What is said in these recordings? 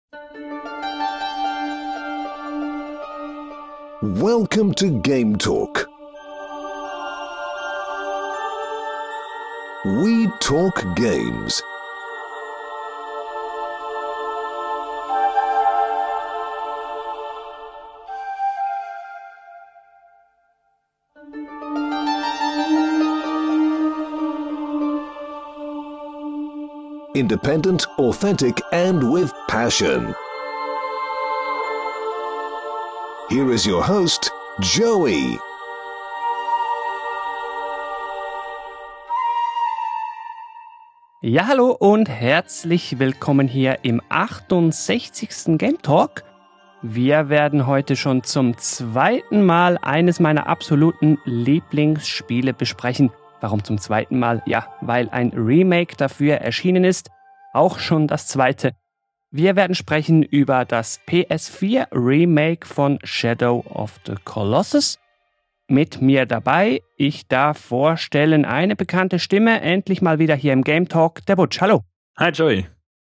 Welcome to Game Talk. We talk games. Independent, authentic, and with passion. Here is your host, Joey. Ja, hallo und herzlich willkommen hier im 68. Game Talk. Wir werden heute schon zum zweiten Mal eines meiner absoluten Lieblingsspiele besprechen. Warum zum zweiten Mal? Ja, weil ein Remake dafür erschienen ist. Auch schon das zweite. Wir werden sprechen über das PS4 Remake von Shadow of the Colossus. Mit mir dabei, ich darf vorstellen, eine bekannte Stimme, endlich mal wieder hier im Game Talk, der Butch. Hallo. Hi Joey.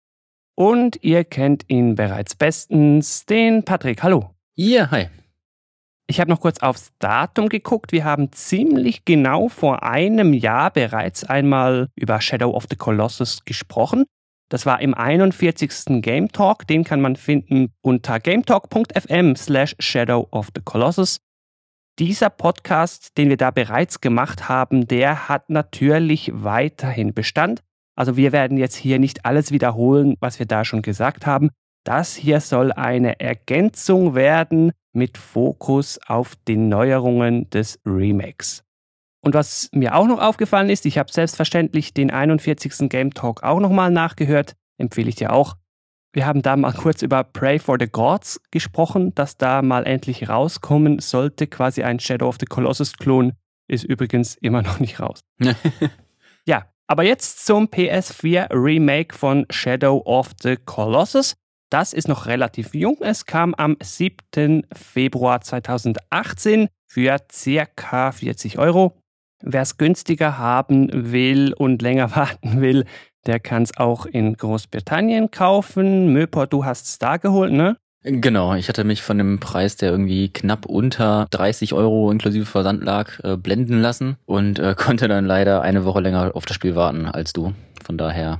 Und ihr kennt ihn bereits bestens, den Patrick. Hallo. Ja, hi. Ich habe noch kurz aufs Datum geguckt. Wir haben ziemlich genau vor einem Jahr bereits einmal über Shadow of the Colossus gesprochen. Das war im 41. Game Talk. Den kann man finden unter gametalk.fm/Shadow of the Colossus. Dieser Podcast, den wir da bereits gemacht haben, der hat natürlich weiterhin Bestand. Also wir werden jetzt hier nicht alles wiederholen, was wir da schon gesagt haben. Das hier soll eine Ergänzung werden mit Fokus auf die Neuerungen des Remakes. Und was mir auch noch aufgefallen ist, ich habe selbstverständlich den 41. Game Talk auch nochmal nachgehört, empfehle ich dir auch. Wir haben da mal kurz über Pray for the Gods gesprochen, dass da mal endlich rauskommen sollte, quasi ein Shadow of the Colossus-Klon, ist übrigens immer noch nicht raus. Ja, aber jetzt zum PS4 Remake von Shadow of the Colossus. Das ist noch relativ jung. Es kam am 7. Februar 2018 für ca. 40 €. Wer es günstiger haben will und länger warten will, der kann es auch in Großbritannien kaufen. Möper, du hast es da geholt, ne? Genau, ich hatte mich von dem Preis, der irgendwie knapp unter 30 € inklusive Versand lag, blenden lassen und konnte dann leider eine Woche länger auf das Spiel warten als du. Von daher,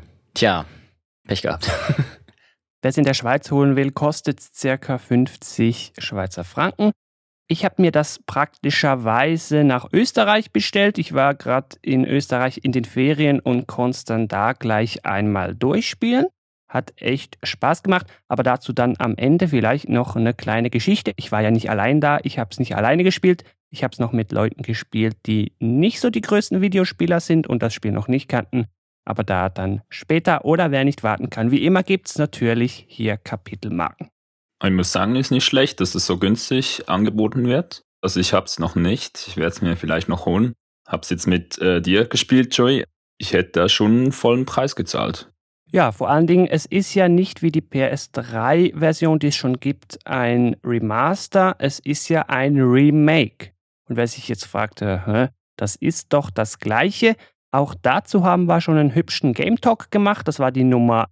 Pech gehabt. Wer es in der Schweiz holen will, kostet es ca. 50 Schweizer Franken. Ich habe mir das praktischerweise nach Österreich bestellt. Ich war gerade in Österreich in den Ferien und konnte es dann da gleich einmal durchspielen. Hat echt Spaß gemacht, aber dazu dann am Ende vielleicht noch eine kleine Geschichte. Ich war ja nicht allein da, ich habe es nicht alleine gespielt. Ich habe es noch mit Leuten gespielt, die nicht so die größten Videospieler sind und das Spiel noch nicht kannten. Aber da dann später oder wer nicht warten kann. Wie immer gibt es natürlich hier Kapitelmarken. Ich muss sagen, ist nicht schlecht, dass es so günstig angeboten wird. Also ich habe es noch nicht, ich werde es mir vielleicht noch holen. Habe es jetzt mit dir gespielt, Joey. Ich hätte da schon einen vollen Preis gezahlt. Ja, vor allen Dingen, es ist ja nicht wie die PS3-Version, die es schon gibt, ein Remaster. Es ist ja ein Remake. Und wer sich jetzt fragte, das ist doch das Gleiche. Auch dazu haben wir schon einen hübschen Game Talk gemacht. Das war die Nummer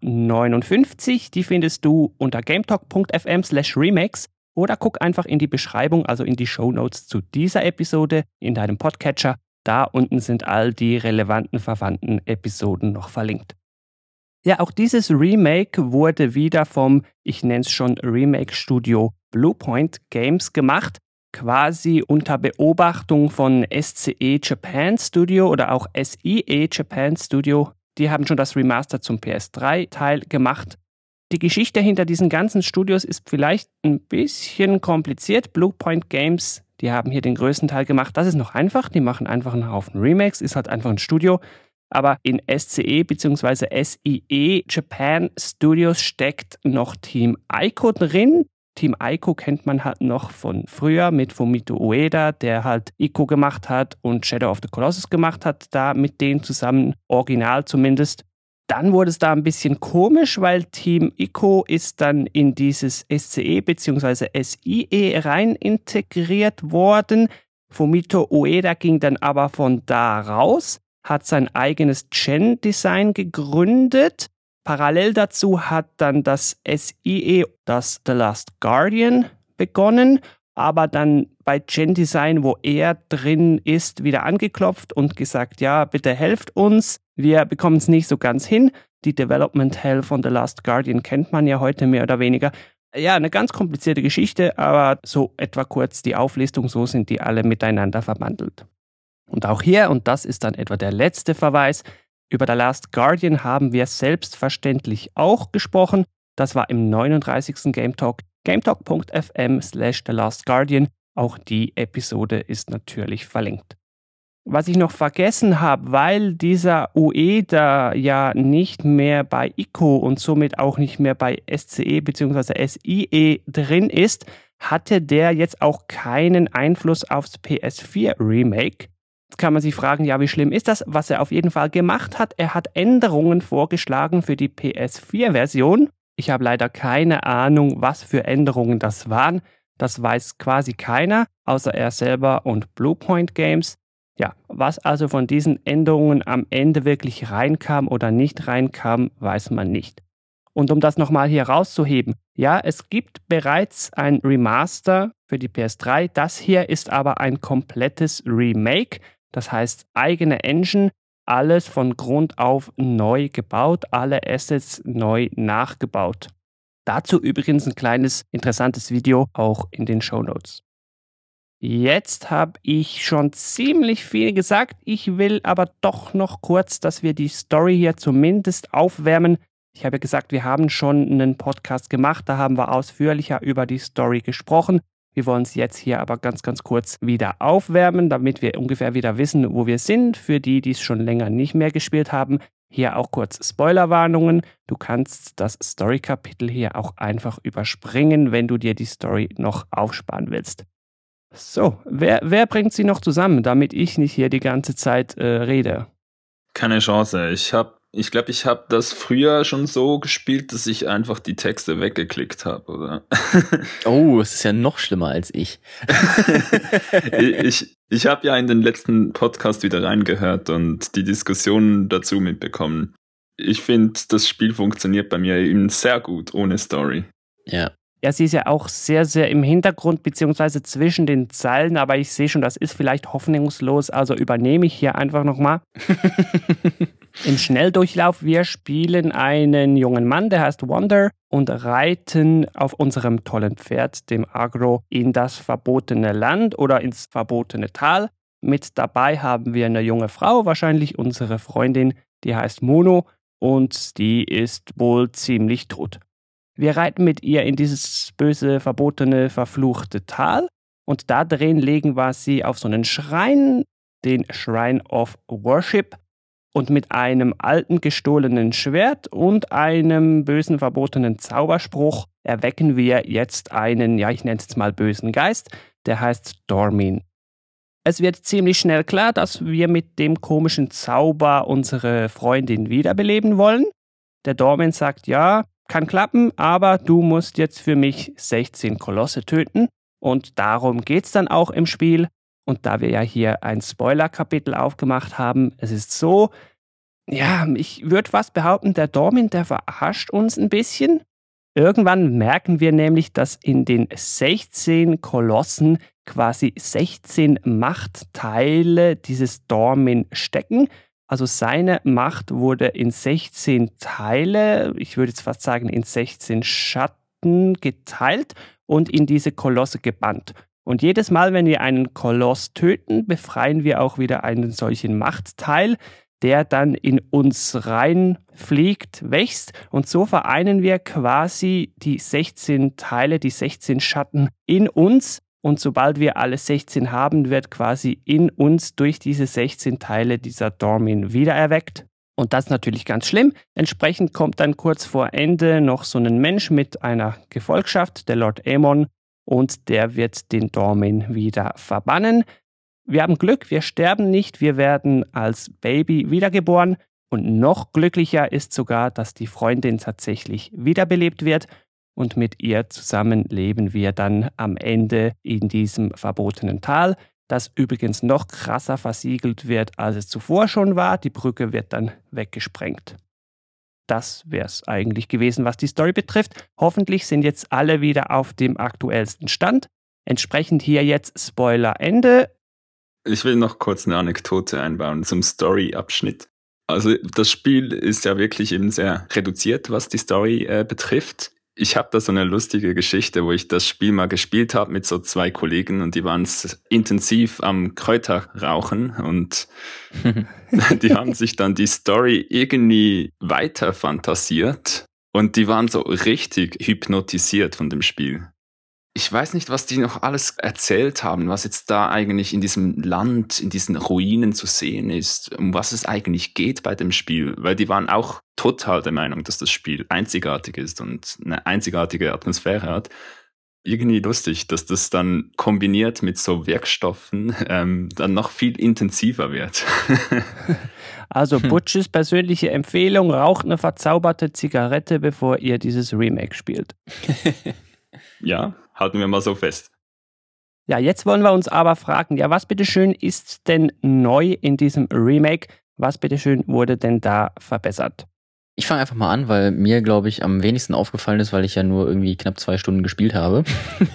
59. Die findest du unter gametalk.fm/remakes oder guck einfach in die Beschreibung, also in die Shownotes zu dieser Episode in deinem Podcatcher. Da unten sind all die relevanten verwandten Episoden noch verlinkt. Ja, auch dieses Remake wurde wieder vom, ich nenne es schon Remake-Studio Bluepoint Games gemacht. Quasi unter Beobachtung von SCE Japan Studio oder auch SIE Japan Studio. Die haben schon das Remaster zum PS3-Teil gemacht. Die Geschichte hinter diesen ganzen Studios ist vielleicht ein bisschen kompliziert. Bluepoint Games, die haben hier den größten Teil gemacht. Das ist noch einfach. Die machen einfach einen Haufen Remakes, ist halt einfach ein Studio. Aber in SCE bzw. SIE Japan Studios steckt noch Team Ico drin. Team Ico kennt man halt noch von früher mit Fumito Ueda, der halt Ico gemacht hat und Shadow of the Colossus gemacht hat, da mit denen zusammen, original zumindest. Dann wurde es da ein bisschen komisch, weil Team Ico ist dann in dieses SCE bzw. SIE rein integriert worden. Fumito Ueda ging dann aber von da raus, hat sein eigenes Gen-Design gegründet Parallel dazu hat dann das SIE, das The Last Guardian, begonnen, aber dann bei Gen Design, wo er drin ist, wieder angeklopft und gesagt, ja, bitte helft uns, wir bekommen es nicht so ganz hin. Die Development Hell von The Last Guardian kennt man ja heute mehr oder weniger. Ja, eine ganz komplizierte Geschichte, aber so etwa kurz die Auflistung, so sind die alle miteinander verbandelt. Und auch hier, und das ist dann etwa der letzte Verweis, über The Last Guardian haben wir selbstverständlich auch gesprochen. Das war im 39. Game Talk, gametalk.fm/The Last Guardian. Auch die Episode ist natürlich verlinkt. Was ich noch vergessen habe, weil dieser UE da ja nicht mehr bei ICO und somit auch nicht mehr bei SCE bzw. SIE drin ist, hatte der jetzt auch keinen Einfluss aufs PS4 Remake. Jetzt kann man sich fragen, ja, wie schlimm ist das? Was er auf jeden Fall gemacht hat, er hat Änderungen vorgeschlagen für die PS4-Version. Ich habe leider keine Ahnung, was für Änderungen das waren. Das weiß quasi keiner, außer er selber und Bluepoint Games. Ja, was also von diesen Änderungen am Ende wirklich reinkam oder nicht reinkam, weiß man nicht. Und um das nochmal hier rauszuheben, ja, es gibt bereits ein Remaster für die PS3, das hier ist aber ein komplettes Remake, das heißt eigene Engine, alles von Grund auf neu gebaut, alle Assets neu nachgebaut. Dazu übrigens ein kleines interessantes Video auch in den Shownotes. Jetzt habe ich schon ziemlich viel gesagt. Ich will aber doch noch kurz, dass wir die Story hier zumindest aufwärmen. Ich habe ja gesagt, wir haben schon einen Podcast gemacht, da haben wir ausführlicher über die Story gesprochen. Wir wollen es jetzt hier aber ganz kurz wieder aufwärmen, damit wir ungefähr wieder wissen, wo wir sind. Für die, die es schon länger nicht mehr gespielt haben, hier auch kurz Spoilerwarnungen. Du kannst das Story-Kapitel hier auch einfach überspringen, wenn du dir die Story noch aufsparen willst. So, wer bringt sie noch zusammen, damit ich nicht hier die ganze Zeit rede? Keine Chance. Ich glaube, ich habe das früher schon so gespielt, dass ich einfach die Texte weggeklickt habe, oder? Oh, es ist ja noch schlimmer als ich. Ich habe ja in den letzten Podcast wieder reingehört und die Diskussion dazu mitbekommen. Ich finde, das Spiel funktioniert bei mir eben sehr gut ohne Story. Ja. Ja, sie ist ja auch sehr, sehr im Hintergrund bzw. zwischen den Zeilen, aber ich sehe schon, das ist vielleicht hoffnungslos, also übernehme ich hier einfach nochmal. Im Schnelldurchlauf, wir spielen einen jungen Mann, der heißt Wander und reiten auf unserem tollen Pferd, dem Agro, in das verbotene Land oder ins verbotene Tal. Mit dabei haben wir eine junge Frau, wahrscheinlich unsere Freundin, die heißt Mono und die ist wohl ziemlich tot. Wir reiten mit ihr in dieses böse, verbotene, verfluchte Tal und da drin legen wir sie auf so einen Schrein, den Shrine of Worship. Und mit einem alten gestohlenen Schwert und einem bösen, verbotenen Zauberspruch erwecken wir jetzt einen, ja, ich nenne es jetzt mal bösen Geist, der heißt Dormin. Es wird ziemlich schnell klar, dass wir mit dem komischen Zauber unsere Freundin wiederbeleben wollen. Der Dormin sagt, ja, kann klappen, aber du musst jetzt für mich 16 Kolosse töten. Und darum geht's dann auch im Spiel. Und da wir ja hier ein Spoiler-Kapitel aufgemacht haben, es ist so, ja, ich würde fast behaupten, der Dormin, der verarscht uns ein bisschen. Irgendwann merken wir nämlich, dass in den 16 Kolossen quasi 16 Machtteile dieses Dormin stecken. Also seine Macht wurde in 16 Teile, ich würde jetzt fast sagen in 16 Schatten geteilt und in diese Kolosse gebannt. Und jedes Mal, wenn wir einen Koloss töten, befreien wir auch wieder einen solchen Machtteil, der dann in uns reinfliegt, wächst. Und so vereinen wir quasi die 16 Teile, die 16 Schatten in uns. Und sobald wir alle 16 haben, wird quasi in uns durch diese 16 Teile dieser Dormin wiedererweckt. Und das ist natürlich ganz schlimm. Entsprechend kommt dann kurz vor Ende noch so ein Mensch mit einer Gefolgschaft, der Lord Aemon, und der wird den Dormin wieder verbannen. Wir haben Glück, wir sterben nicht, wir werden als Baby wiedergeboren. Und noch glücklicher ist sogar, dass die Freundin tatsächlich wiederbelebt wird. Und mit ihr zusammen leben wir dann am Ende in diesem verbotenen Tal, das übrigens noch krasser versiegelt wird, als es zuvor schon war. Die Brücke wird dann weggesprengt. Das wäre es eigentlich gewesen, was die Story betrifft. Hoffentlich sind jetzt alle wieder auf dem aktuellsten Stand. Entsprechend hier jetzt Spoiler Ende. Ich will noch kurz eine Anekdote einbauen zum Story-Abschnitt. Also das Spiel ist ja wirklich eben sehr reduziert, was die Story betrifft. Ich habe da so eine lustige Geschichte, wo ich das Spiel mal gespielt habe mit so 2 Kollegen und die waren intensiv am Kräuter rauchen und die haben sich dann die Story irgendwie weiter fantasiert und die waren so richtig hypnotisiert von dem Spiel. Ich weiß nicht, was die noch alles erzählt haben, was jetzt da eigentlich in diesem Land, in diesen Ruinen zu sehen ist, um was es eigentlich geht bei dem Spiel, weil die waren auch total der Meinung, dass das Spiel einzigartig ist und eine einzigartige Atmosphäre hat. Irgendwie lustig, dass das dann kombiniert mit so Wirkstoffen dann noch viel intensiver wird. Also Butches persönliche Empfehlung, raucht eine verzauberte Zigarette, bevor ihr dieses Remake spielt. Ja, halten wir mal so fest. Ja, jetzt wollen wir uns aber fragen, ja, was bitteschön ist denn neu in diesem Remake? Was bitteschön wurde denn da verbessert? Ich fange einfach mal an, weil mir, glaube ich, am wenigsten aufgefallen ist, weil ich ja nur irgendwie knapp 2 Stunden gespielt habe.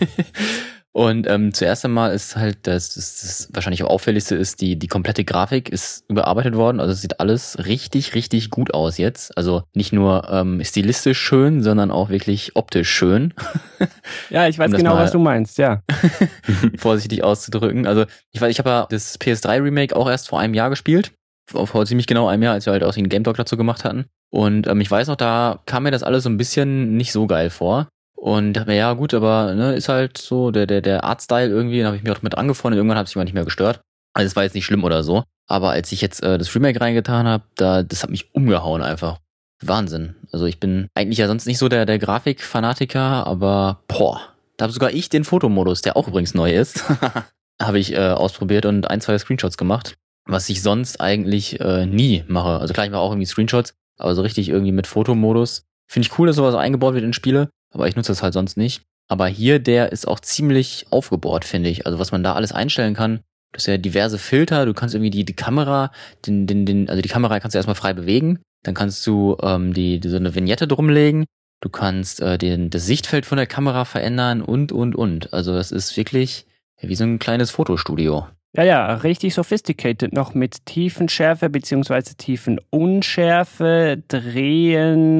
Und zuerst einmal ist halt, das wahrscheinlich auch auffälligste ist, die komplette Grafik ist überarbeitet worden. Also es sieht alles richtig, richtig gut aus jetzt. Also nicht nur stilistisch schön, sondern auch wirklich optisch schön. Ja, ich weiß genau, was du meinst, ja. Vorsichtig auszudrücken. Also ich habe ja das PS3-Remake auch erst vor einem Jahr gespielt. Vor ziemlich genau einem Jahr, als wir halt auch den Game Talk dazu gemacht hatten. Und ich weiß noch, da kam mir das alles so ein bisschen nicht so geil vor. Und dachte mir, ja gut, aber ne, ist halt so der Artstyle irgendwie, dann habe ich mich auch mit angefreundet, irgendwann hat es mich mal nicht mehr gestört. Also es war jetzt nicht schlimm oder so, aber als ich jetzt das Remake reingetan habe, das hat mich umgehauen einfach. Wahnsinn. Also ich bin eigentlich ja sonst nicht so der Grafikfanatiker, aber da habe sogar ich den Fotomodus, der auch übrigens neu ist, habe ich ausprobiert und 1, 2 Screenshots gemacht, was ich sonst eigentlich nie mache. Also klar, ich mache auch irgendwie Screenshots, aber so richtig irgendwie mit Fotomodus. Finde ich cool, dass sowas eingebaut wird in Spiele, aber ich nutze das halt sonst nicht. Aber hier, der ist auch ziemlich aufgebohrt, finde ich. Also was man da alles einstellen kann. Du hast ja diverse Filter, du kannst irgendwie die Kamera, also die Kamera kannst du erstmal frei bewegen. Dann kannst du so eine Vignette drumlegen. Du kannst das Sichtfeld von der Kamera verändern und. Also das ist wirklich wie so ein kleines Fotostudio. Ja, richtig sophisticated noch mit Tiefenschärfe bzw. Tiefenunschärfe, Drehen.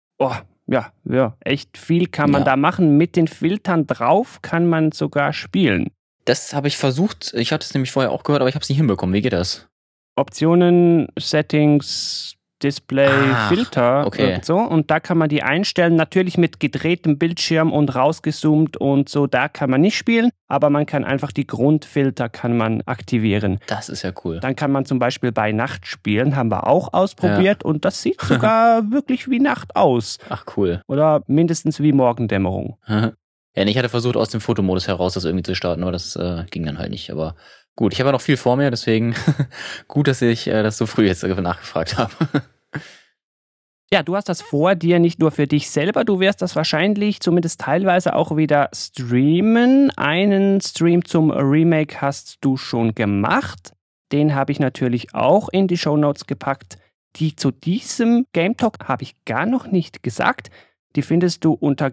Ja, echt viel kann man da machen. Mit den Filtern drauf kann man sogar spielen. Das habe ich versucht. Ich hatte es nämlich vorher auch gehört, aber ich habe es nicht hinbekommen. Wie geht das? Optionen, Settings, Display, Filter und so. Und da kann man die einstellen. Natürlich mit gedrehtem Bildschirm und rausgezoomt und so. Da kann man nicht spielen, aber man kann einfach die Grundfilter kann man aktivieren. Das ist ja cool. Dann kann man zum Beispiel bei Nacht spielen. Haben wir auch ausprobiert und das sieht sogar wirklich wie Nacht aus. Ach cool. Oder mindestens wie Morgendämmerung. Ja, ich hatte versucht, aus dem Fotomodus heraus das irgendwie zu starten, aber das ging dann halt nicht. Aber gut, ich habe ja noch viel vor mir, deswegen gut, dass ich das so früh jetzt nachgefragt habe. Ja, du hast das vor dir nicht nur für dich selber, du wirst das wahrscheinlich zumindest teilweise auch wieder streamen. Einen Stream zum Remake hast du schon gemacht. Den habe ich natürlich auch in die Shownotes gepackt. Die zu diesem Game Talk habe ich gar noch nicht gesagt. Die findest du unter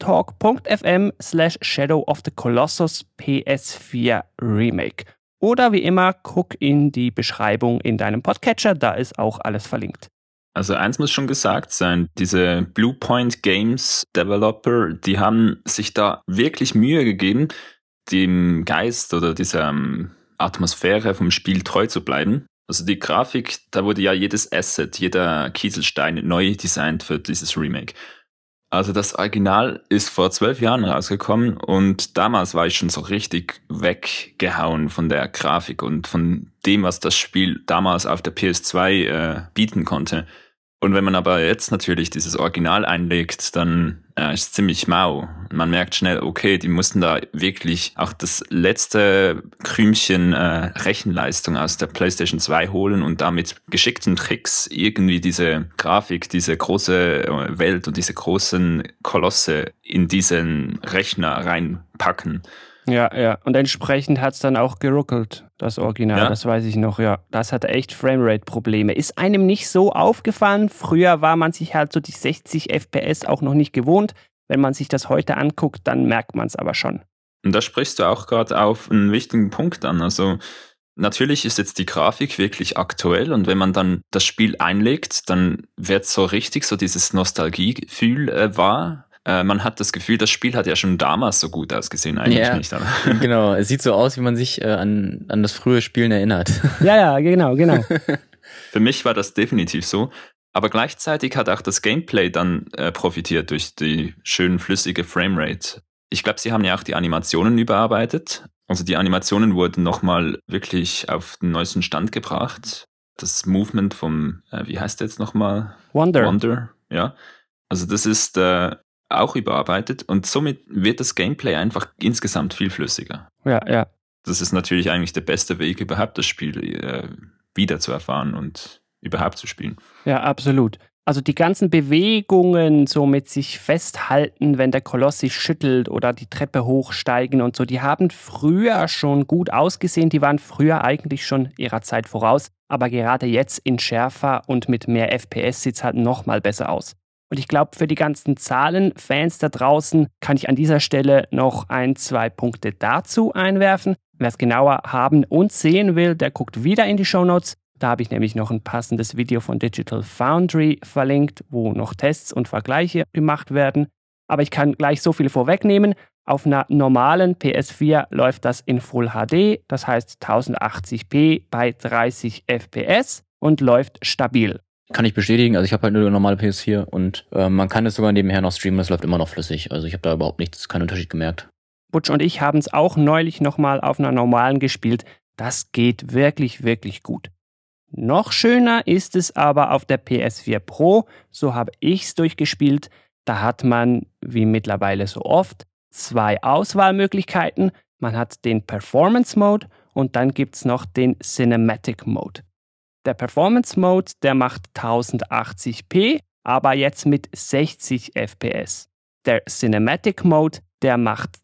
gametalk.fm/Shadow of the Colossus PS4 Remake. Oder wie immer, guck in die Beschreibung in deinem Podcatcher, da ist auch alles verlinkt. Also eins muss schon gesagt sein, diese Bluepoint Games Developer, die haben sich da wirklich Mühe gegeben, dem Geist oder dieser Atmosphäre vom Spiel treu zu bleiben. Also die Grafik, da wurde ja jedes Asset, jeder Kieselstein neu designt für dieses Remake. Also das Original ist vor 12 Jahren rausgekommen und damals war ich schon so richtig weggehauen von der Grafik und von dem, was das Spiel damals auf der PS2 bieten konnte. Und wenn man aber jetzt natürlich dieses Original einlegt, dann ist es ziemlich mau. Man merkt schnell, okay, die mussten da wirklich auch das letzte Krümchen Rechenleistung aus der PlayStation 2 holen und da mit geschickten Tricks irgendwie diese Grafik, diese große Welt und diese großen Kolosse in diesen Rechner reinpacken. Ja. Und entsprechend hat es dann auch geruckelt, das Original, das weiß ich noch, ja. Das hatte echt Framerate-Probleme. Ist einem nicht so aufgefallen. Früher war man sich halt so die 60 FPS auch noch nicht gewohnt. Wenn man sich das heute anguckt, dann merkt man es aber schon. Und da sprichst du auch gerade auf einen wichtigen Punkt an. Also natürlich ist jetzt die Grafik wirklich aktuell und wenn man dann das Spiel einlegt, dann wird so richtig so dieses Nostalgiegefühl wahr. Man hat das Gefühl, das Spiel hat ja schon damals so gut ausgesehen, eigentlich nicht. Aber genau, es sieht so aus, wie man sich an das frühe Spielen erinnert. Ja, genau. Für mich war das definitiv so. Aber gleichzeitig hat auch das Gameplay dann profitiert durch die schön flüssige Framerate. Ich glaube, sie haben ja auch die Animationen überarbeitet. Also die Animationen wurden nochmal wirklich auf den neuesten Stand gebracht. Das Movement vom, wie heißt der jetzt nochmal? Wonder, ja. Also das ist auch überarbeitet und somit wird das Gameplay einfach insgesamt viel flüssiger. Ja. Das ist natürlich eigentlich der beste Weg, überhaupt das Spiel wieder zu erfahren und überhaupt zu spielen. Ja, absolut. Also die ganzen Bewegungen, so mit sich festhalten, wenn der Koloss sich schüttelt oder die Treppe hochsteigen und so, die haben früher schon gut ausgesehen. Die waren früher eigentlich schon ihrer Zeit voraus. Aber gerade jetzt in schärfer und mit mehr FPS sieht es halt nochmal besser aus. Und ich glaube, für die ganzen Zahlenfans da draußen kann ich an dieser Stelle noch 1-2 Punkte dazu einwerfen. Wer es genauer haben und sehen will, der guckt wieder in die Shownotes. Da habe ich nämlich noch ein passendes Video von Digital Foundry verlinkt, wo noch Tests und Vergleiche gemacht werden. Aber ich kann gleich so viel vorwegnehmen. Auf einer normalen PS4 läuft das in Full HD, das heißt 1080p bei 30 FPS und läuft stabil. Kann ich bestätigen, also ich habe halt nur eine normale PS4 und man kann es sogar nebenher noch streamen, das läuft immer noch flüssig. Also ich habe da überhaupt keinen Unterschied gemerkt. Butch und ich haben es auch neulich nochmal auf einer normalen gespielt. Das geht wirklich, wirklich gut. Noch schöner ist es aber auf der PS4 Pro, so habe ich es durchgespielt. Da hat man, wie mittlerweile so oft, 2 Auswahlmöglichkeiten. Man hat den Performance Mode und dann gibt es noch den Cinematic Mode. Der Performance Mode, der macht 1080p, aber jetzt mit 60 FPS. Der Cinematic Mode, der macht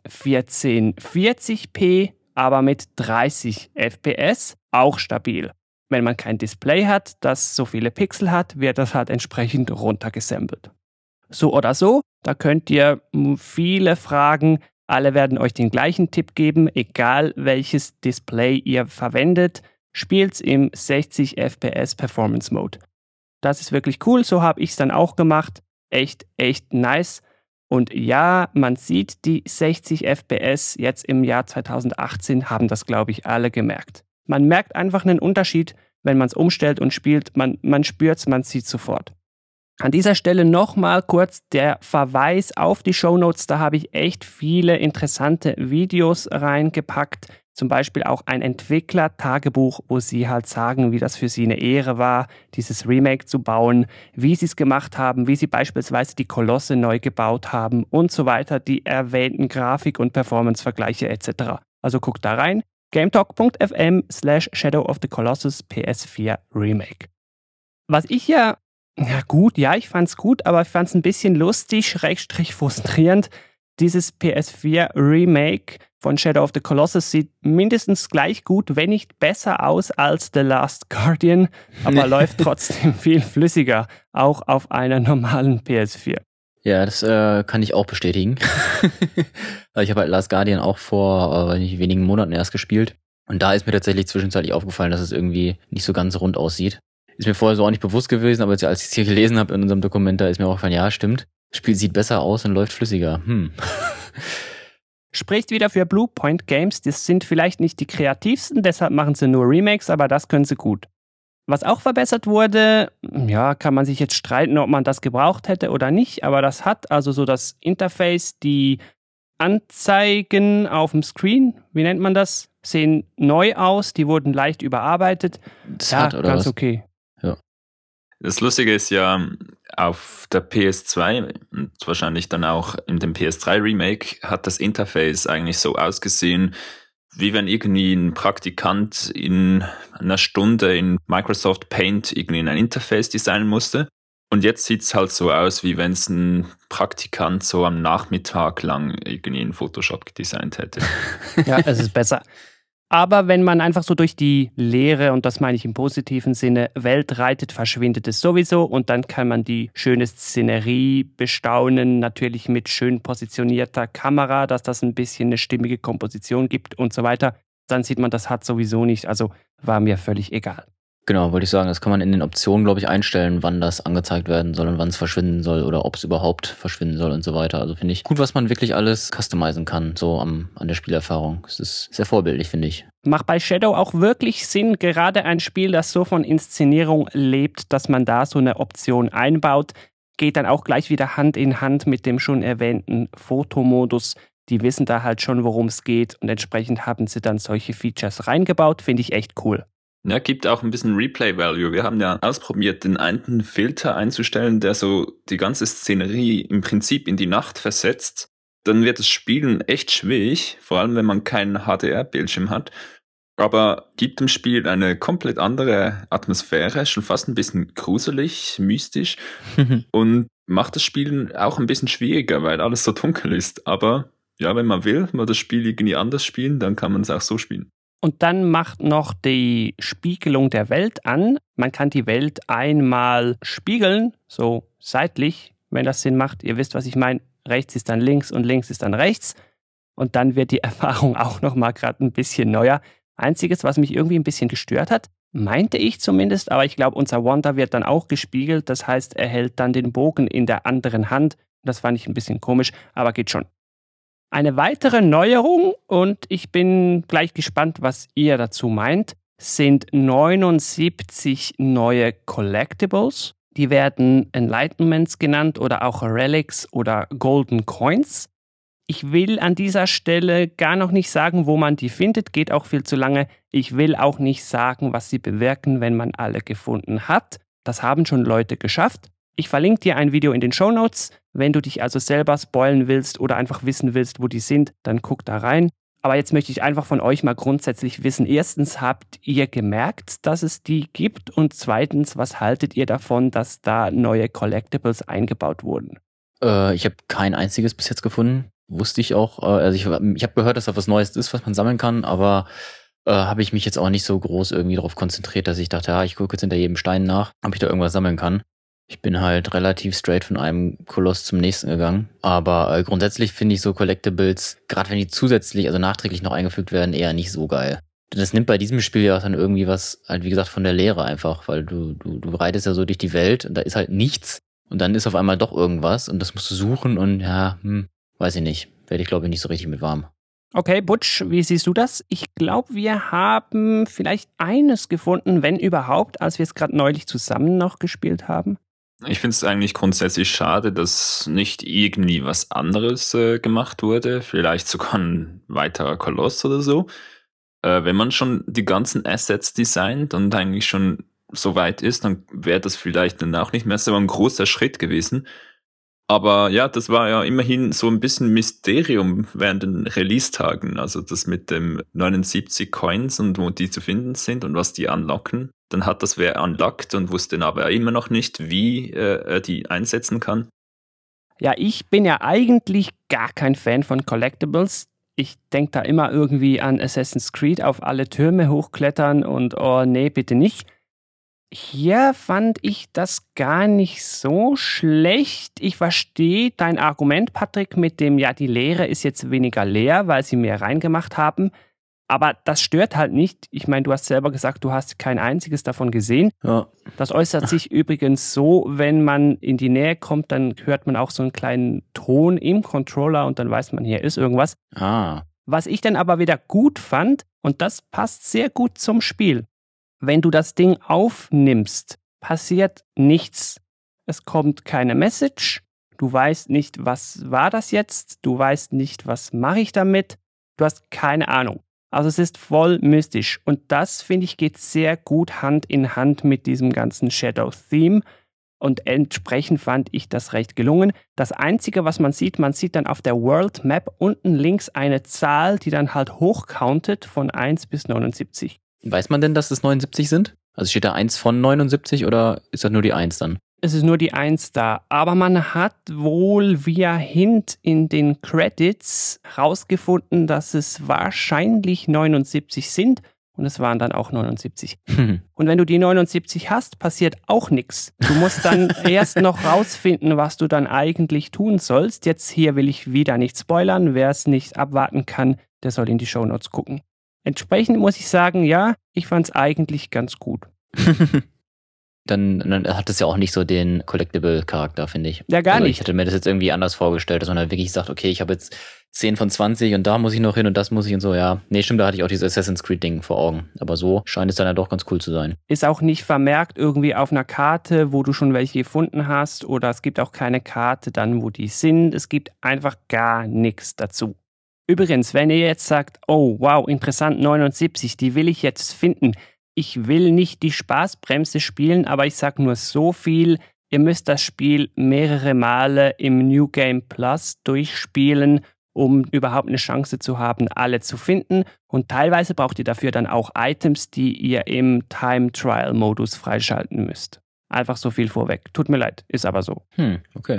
1440p, aber mit 30 FPS, auch stabil. Wenn man kein Display hat, das so viele Pixel hat, wird das halt entsprechend runtergesampelt. So oder so, da könnt ihr viele Fragen, alle werden euch den gleichen Tipp geben, egal welches Display ihr verwendet, spielt's im 60 FPS Performance Mode. Das ist wirklich cool, so habe ich es dann auch gemacht. Echt nice. Und ja, man sieht die 60 FPS jetzt im Jahr 2018, haben das, glaube ich, alle gemerkt. Man merkt einfach einen Unterschied, wenn man es umstellt und spielt. Man spürt es, man sieht sofort. An dieser Stelle nochmal kurz der Verweis auf die Shownotes. Da habe ich echt viele interessante Videos reingepackt. Zum Beispiel auch ein Entwickler-Tagebuch, wo sie halt sagen, wie das für sie eine Ehre war, dieses Remake zu bauen, wie sie es gemacht haben, wie sie beispielsweise die Kolosse neu gebaut haben und so weiter, die erwähnten Grafik- und Performance-Vergleiche etc. Also guckt da rein. GameTalk.fm/Shadow of the Colossus PS4 Remake. Was ich ich fand's gut, aber ich fand's ein bisschen lustig, / frustrierend. Dieses PS4 Remake von Shadow of the Colossus sieht mindestens gleich gut, wenn nicht besser aus als The Last Guardian, aber läuft trotzdem viel flüssiger, auch auf einer normalen PS4. Ja, das kann ich auch bestätigen. Ich habe halt Last Guardian auch vor wenigen Monaten erst gespielt. Und da ist mir tatsächlich zwischenzeitlich aufgefallen, dass es irgendwie nicht so ganz rund aussieht. Ist mir vorher so auch nicht bewusst gewesen, aber als ich es hier gelesen habe in unserem Dokument, da ist mir auch gefallen, ja, stimmt. Das Spiel sieht besser aus und läuft flüssiger. Spricht wieder für Bluepoint Games. Das sind vielleicht nicht die kreativsten, deshalb machen sie nur Remakes, aber das können sie gut. Was auch verbessert wurde, ja, kann man sich jetzt streiten, ob man das gebraucht hätte oder nicht, aber das hat also so das Interface, die Anzeigen auf dem Screen, wie nennt man das, sehen neu aus, die wurden leicht überarbeitet. Das ja, hat, oder ganz was? Okay. Ja. Das Lustige ist ja, auf der PS2 und wahrscheinlich dann auch in dem PS3 Remake hat das Interface eigentlich so ausgesehen, wie wenn irgendwie ein Praktikant in einer Stunde in Microsoft Paint irgendwie ein Interface designen musste. Und jetzt sieht es halt so aus, wie wenn es ein Praktikant so am Nachmittag lang irgendwie in Photoshop designt hätte. Ja, es ist besser. Aber wenn man einfach so durch die Leere, und das meine ich im positiven Sinne, Welt reitet, verschwindet es sowieso und dann kann man die schöne Szenerie bestaunen, natürlich mit schön positionierter Kamera, dass das ein bisschen eine stimmige Komposition gibt und so weiter. Dann sieht man, das hat sowieso nicht, also war mir völlig egal. Genau, wollte ich sagen, das kann man in den Optionen, glaube ich, einstellen, wann das angezeigt werden soll und wann es verschwinden soll oder ob es überhaupt verschwinden soll und so weiter. Also finde ich gut, was man wirklich alles customizen kann, so an der Spielerfahrung. Es ist sehr vorbildlich, finde ich. Macht bei Shadow auch wirklich Sinn, gerade ein Spiel, das so von Inszenierung lebt, dass man da so eine Option einbaut, geht dann auch gleich wieder Hand in Hand mit dem schon erwähnten Fotomodus. Die wissen da halt schon, worum es geht und entsprechend haben sie dann solche Features reingebaut, finde ich echt cool. Ja, gibt auch ein bisschen Replay-Value. Wir haben ja ausprobiert, den einen Filter einzustellen, der so die ganze Szenerie im Prinzip in die Nacht versetzt. Dann wird das Spielen echt schwierig, vor allem wenn man keinen HDR-Bildschirm hat. Aber gibt dem Spiel eine komplett andere Atmosphäre, schon fast ein bisschen gruselig, mystisch und macht das Spielen auch ein bisschen schwieriger, weil alles so dunkel ist. Aber ja, wenn man will, mal das Spiel irgendwie anders spielen, dann kann man es auch so spielen. Und dann macht noch die Spiegelung der Welt an. Man kann die Welt einmal spiegeln, so seitlich, wenn das Sinn macht. Ihr wisst, was ich meine. Rechts ist dann links und links ist dann rechts. Und dann wird die Erfahrung auch nochmal gerade ein bisschen neuer. Einziges, was mich irgendwie ein bisschen gestört hat, meinte ich zumindest, aber ich glaube, unser Wanda wird dann auch gespiegelt. Das heißt, er hält dann den Bogen in der anderen Hand. Das fand ich ein bisschen komisch, aber geht schon. Eine weitere Neuerung, und ich bin gleich gespannt, was ihr dazu meint, sind 79 neue Collectibles. Die werden Enlightenments genannt oder auch Relics oder Golden Coins. Ich will an dieser Stelle gar noch nicht sagen, wo man die findet, geht auch viel zu lange. Ich will auch nicht sagen, was sie bewirken, wenn man alle gefunden hat. Das haben schon Leute geschafft. Ich verlinke dir ein Video in den Shownotes. Wenn du dich also selber spoilen willst oder einfach wissen willst, wo die sind, dann guck da rein. Aber jetzt möchte ich einfach von euch mal grundsätzlich wissen. Erstens, habt ihr gemerkt, dass es die gibt? Und zweitens, was haltet ihr davon, dass da neue Collectibles eingebaut wurden? Ich habe kein einziges bis jetzt gefunden. Wusste ich auch. Also ich habe gehört, dass da was Neues ist, was man sammeln kann, aber habe ich mich jetzt auch nicht so groß irgendwie darauf konzentriert, dass ich dachte, ja, ich gucke jetzt hinter jedem Stein nach, ob ich da irgendwas sammeln kann. Ich bin halt relativ straight von einem Koloss zum nächsten gegangen. Aber grundsätzlich finde ich so Collectibles, gerade wenn die zusätzlich, also nachträglich noch eingefügt werden, eher nicht so geil. Das nimmt bei diesem Spiel ja auch dann irgendwie was, halt wie gesagt, von der Leere einfach, weil du reitest ja so durch die Welt und da ist halt nichts und dann ist auf einmal doch irgendwas und das musst du suchen und ja, weiß ich nicht. Werde ich, glaube ich, nicht so richtig mit warm. Okay, Butch, wie siehst du das? Ich glaube, wir haben vielleicht eines gefunden, wenn überhaupt, als wir es gerade neulich zusammen noch gespielt haben. Ich finde es eigentlich grundsätzlich schade, dass nicht irgendwie was anderes gemacht wurde. Vielleicht sogar ein weiterer Koloss oder so. Wenn man schon die ganzen Assets designt und eigentlich schon so weit ist, dann wäre das vielleicht dann auch nicht mehr so ein großer Schritt gewesen. Aber ja, das war ja immerhin so ein bisschen Mysterium während den Release-Tagen. Also das mit dem 79 Coins und wo die zu finden sind und was die unlocken. Dann hat das wer unlockt und wusste aber immer noch nicht, wie er die einsetzen kann. Ja, ich bin ja eigentlich gar kein Fan von Collectibles. Ich denke da immer irgendwie an Assassin's Creed, auf alle Türme hochklettern und oh nee, bitte nicht. Hier fand ich das gar nicht so schlecht. Ich verstehe dein Argument, Patrick, mit dem, ja, die Leere ist jetzt weniger leer, weil sie mehr reingemacht haben. Aber das stört halt nicht. Ich meine, du hast selber gesagt, du hast kein einziges davon gesehen. Ja. Das äußert sich übrigens so, wenn man in die Nähe kommt, dann hört man auch so einen kleinen Ton im Controller und dann weiß man, hier ist irgendwas. Was ich dann aber wieder gut fand, und das passt sehr gut zum Spiel. Wenn du das Ding aufnimmst, passiert nichts. Es kommt keine Message. Du weißt nicht, was war das jetzt. Du weißt nicht, was mache ich damit. Du hast keine Ahnung. Also es ist voll mystisch. Und das, finde ich, geht sehr gut Hand in Hand mit diesem ganzen Shadow-Theme. Und entsprechend fand ich das recht gelungen. Das Einzige, was man sieht dann auf der World Map unten links eine Zahl, die dann halt hochcountet von 1 bis 79. Weiß man denn, dass es 79 sind? Also steht da 1 von 79 oder ist das nur die 1 dann? Es ist nur die 1 da. Aber man hat wohl via Hint in den Credits herausgefunden, dass es wahrscheinlich 79 sind. Und es waren dann auch 79. Und wenn du die 79 hast, passiert auch nichts. Du musst dann erst noch rausfinden, was du dann eigentlich tun sollst. Jetzt hier will ich wieder nicht spoilern. Wer es nicht abwarten kann, der soll in die Shownotes gucken. Entsprechend muss ich sagen, ja, ich fand es eigentlich ganz gut. Dann hat es ja auch nicht so den Collectible-Charakter, finde ich. Ja, gar nicht. Ich hatte mir das jetzt irgendwie anders vorgestellt, dass man halt wirklich sagt, okay, ich habe jetzt 10 von 20 und da muss ich noch hin und das muss ich und so, ja. Nee, stimmt, da hatte ich auch dieses Assassin's Creed-Ding vor Augen. Aber so scheint es dann ja doch ganz cool zu sein. Ist auch nicht vermerkt irgendwie auf einer Karte, wo du schon welche gefunden hast, oder es gibt auch keine Karte dann, wo die sind. Es gibt einfach gar nichts dazu. Übrigens, wenn ihr jetzt sagt, oh wow, interessant, 79, die will ich jetzt finden. Ich will nicht die Spaßbremse spielen, aber ich sage nur so viel, ihr müsst das Spiel mehrere Male im New Game Plus durchspielen, um überhaupt eine Chance zu haben, alle zu finden. Und teilweise braucht ihr dafür dann auch Items, die ihr im Time-Trial-Modus freischalten müsst. Einfach so viel vorweg. Tut mir leid, ist aber so. Okay.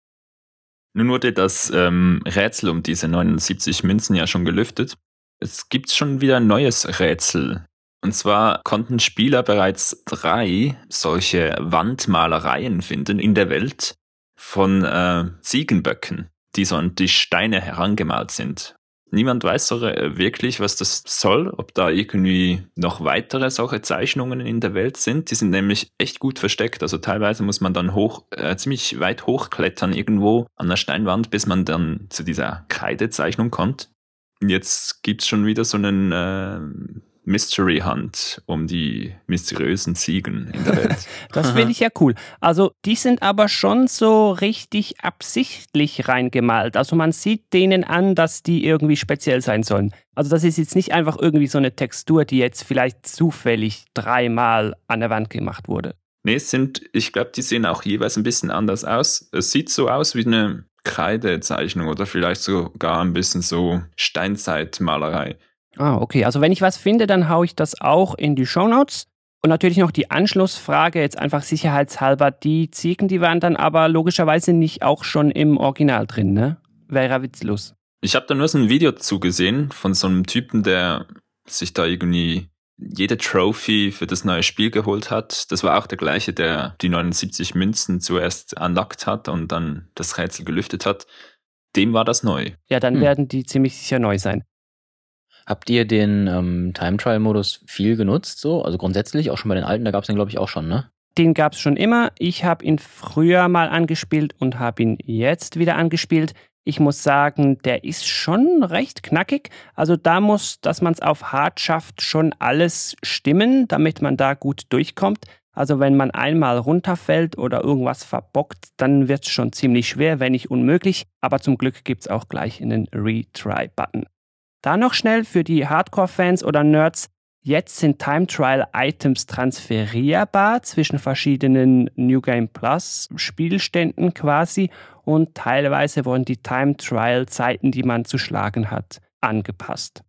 Nun wurde das Rätsel um diese 79 Münzen ja schon gelüftet. Es gibt schon wieder ein neues Rätsel. Und zwar konnten Spieler bereits 3 solche Wandmalereien finden in der Welt von Ziegenböcken, die so an die Steine herangemalt sind. Niemand weiß so wirklich, was das soll, ob da irgendwie noch weitere solche Zeichnungen in der Welt sind. Die sind nämlich echt gut versteckt. Also teilweise muss man dann ziemlich weit hochklettern irgendwo an der Steinwand, bis man dann zu dieser Kreidezeichnung kommt. Und jetzt gibt's schon wieder so einen Mystery Hunt um die mysteriösen Ziegen in der Welt. Das finde ich ja cool. Also die sind aber schon so richtig absichtlich reingemalt. Also man sieht denen an, dass die irgendwie speziell sein sollen. Also das ist jetzt nicht einfach irgendwie so eine Textur, die jetzt vielleicht zufällig 3-mal an der Wand gemacht wurde. Nee, ich glaube, die sehen auch jeweils ein bisschen anders aus. Es sieht so aus wie eine Kreidezeichnung oder vielleicht sogar ein bisschen so Steinzeitmalerei. Ah, okay. Also wenn ich was finde, dann haue ich das auch in die Shownotes. Und natürlich noch die Anschlussfrage, jetzt einfach sicherheitshalber, die Ziegen, die waren dann aber logischerweise nicht auch schon im Original drin, ne? Wäre witzlos. Ich habe da nur so ein Video zugesehen von so einem Typen, der sich da irgendwie jede Trophy für das neue Spiel geholt hat. Das war auch der gleiche, der die 79 Münzen zuerst unlockt hat und dann das Rätsel gelüftet hat. Dem war das neu. Ja, dann werden die ziemlich sicher neu sein. Habt ihr den Time-Trial-Modus viel genutzt? So? Also grundsätzlich, auch schon bei den alten, da gab es den glaube ich auch schon, ne? Den gab es schon immer. Ich habe ihn früher mal angespielt und habe ihn jetzt wieder angespielt. Ich muss sagen, der ist schon recht knackig. Also da muss, dass man es auf hart schafft, schon alles stimmen, damit man da gut durchkommt. Also wenn man einmal runterfällt oder irgendwas verbockt, dann wird es schon ziemlich schwer, wenn nicht unmöglich. Aber zum Glück gibt es auch gleich einen Retry-Button. Da noch schnell für die Hardcore-Fans oder Nerds. Jetzt sind Time-Trial-Items transferierbar zwischen verschiedenen New Game Plus Spielständen quasi und teilweise wurden die Time-Trial-Zeiten, die man zu schlagen hat, angepasst.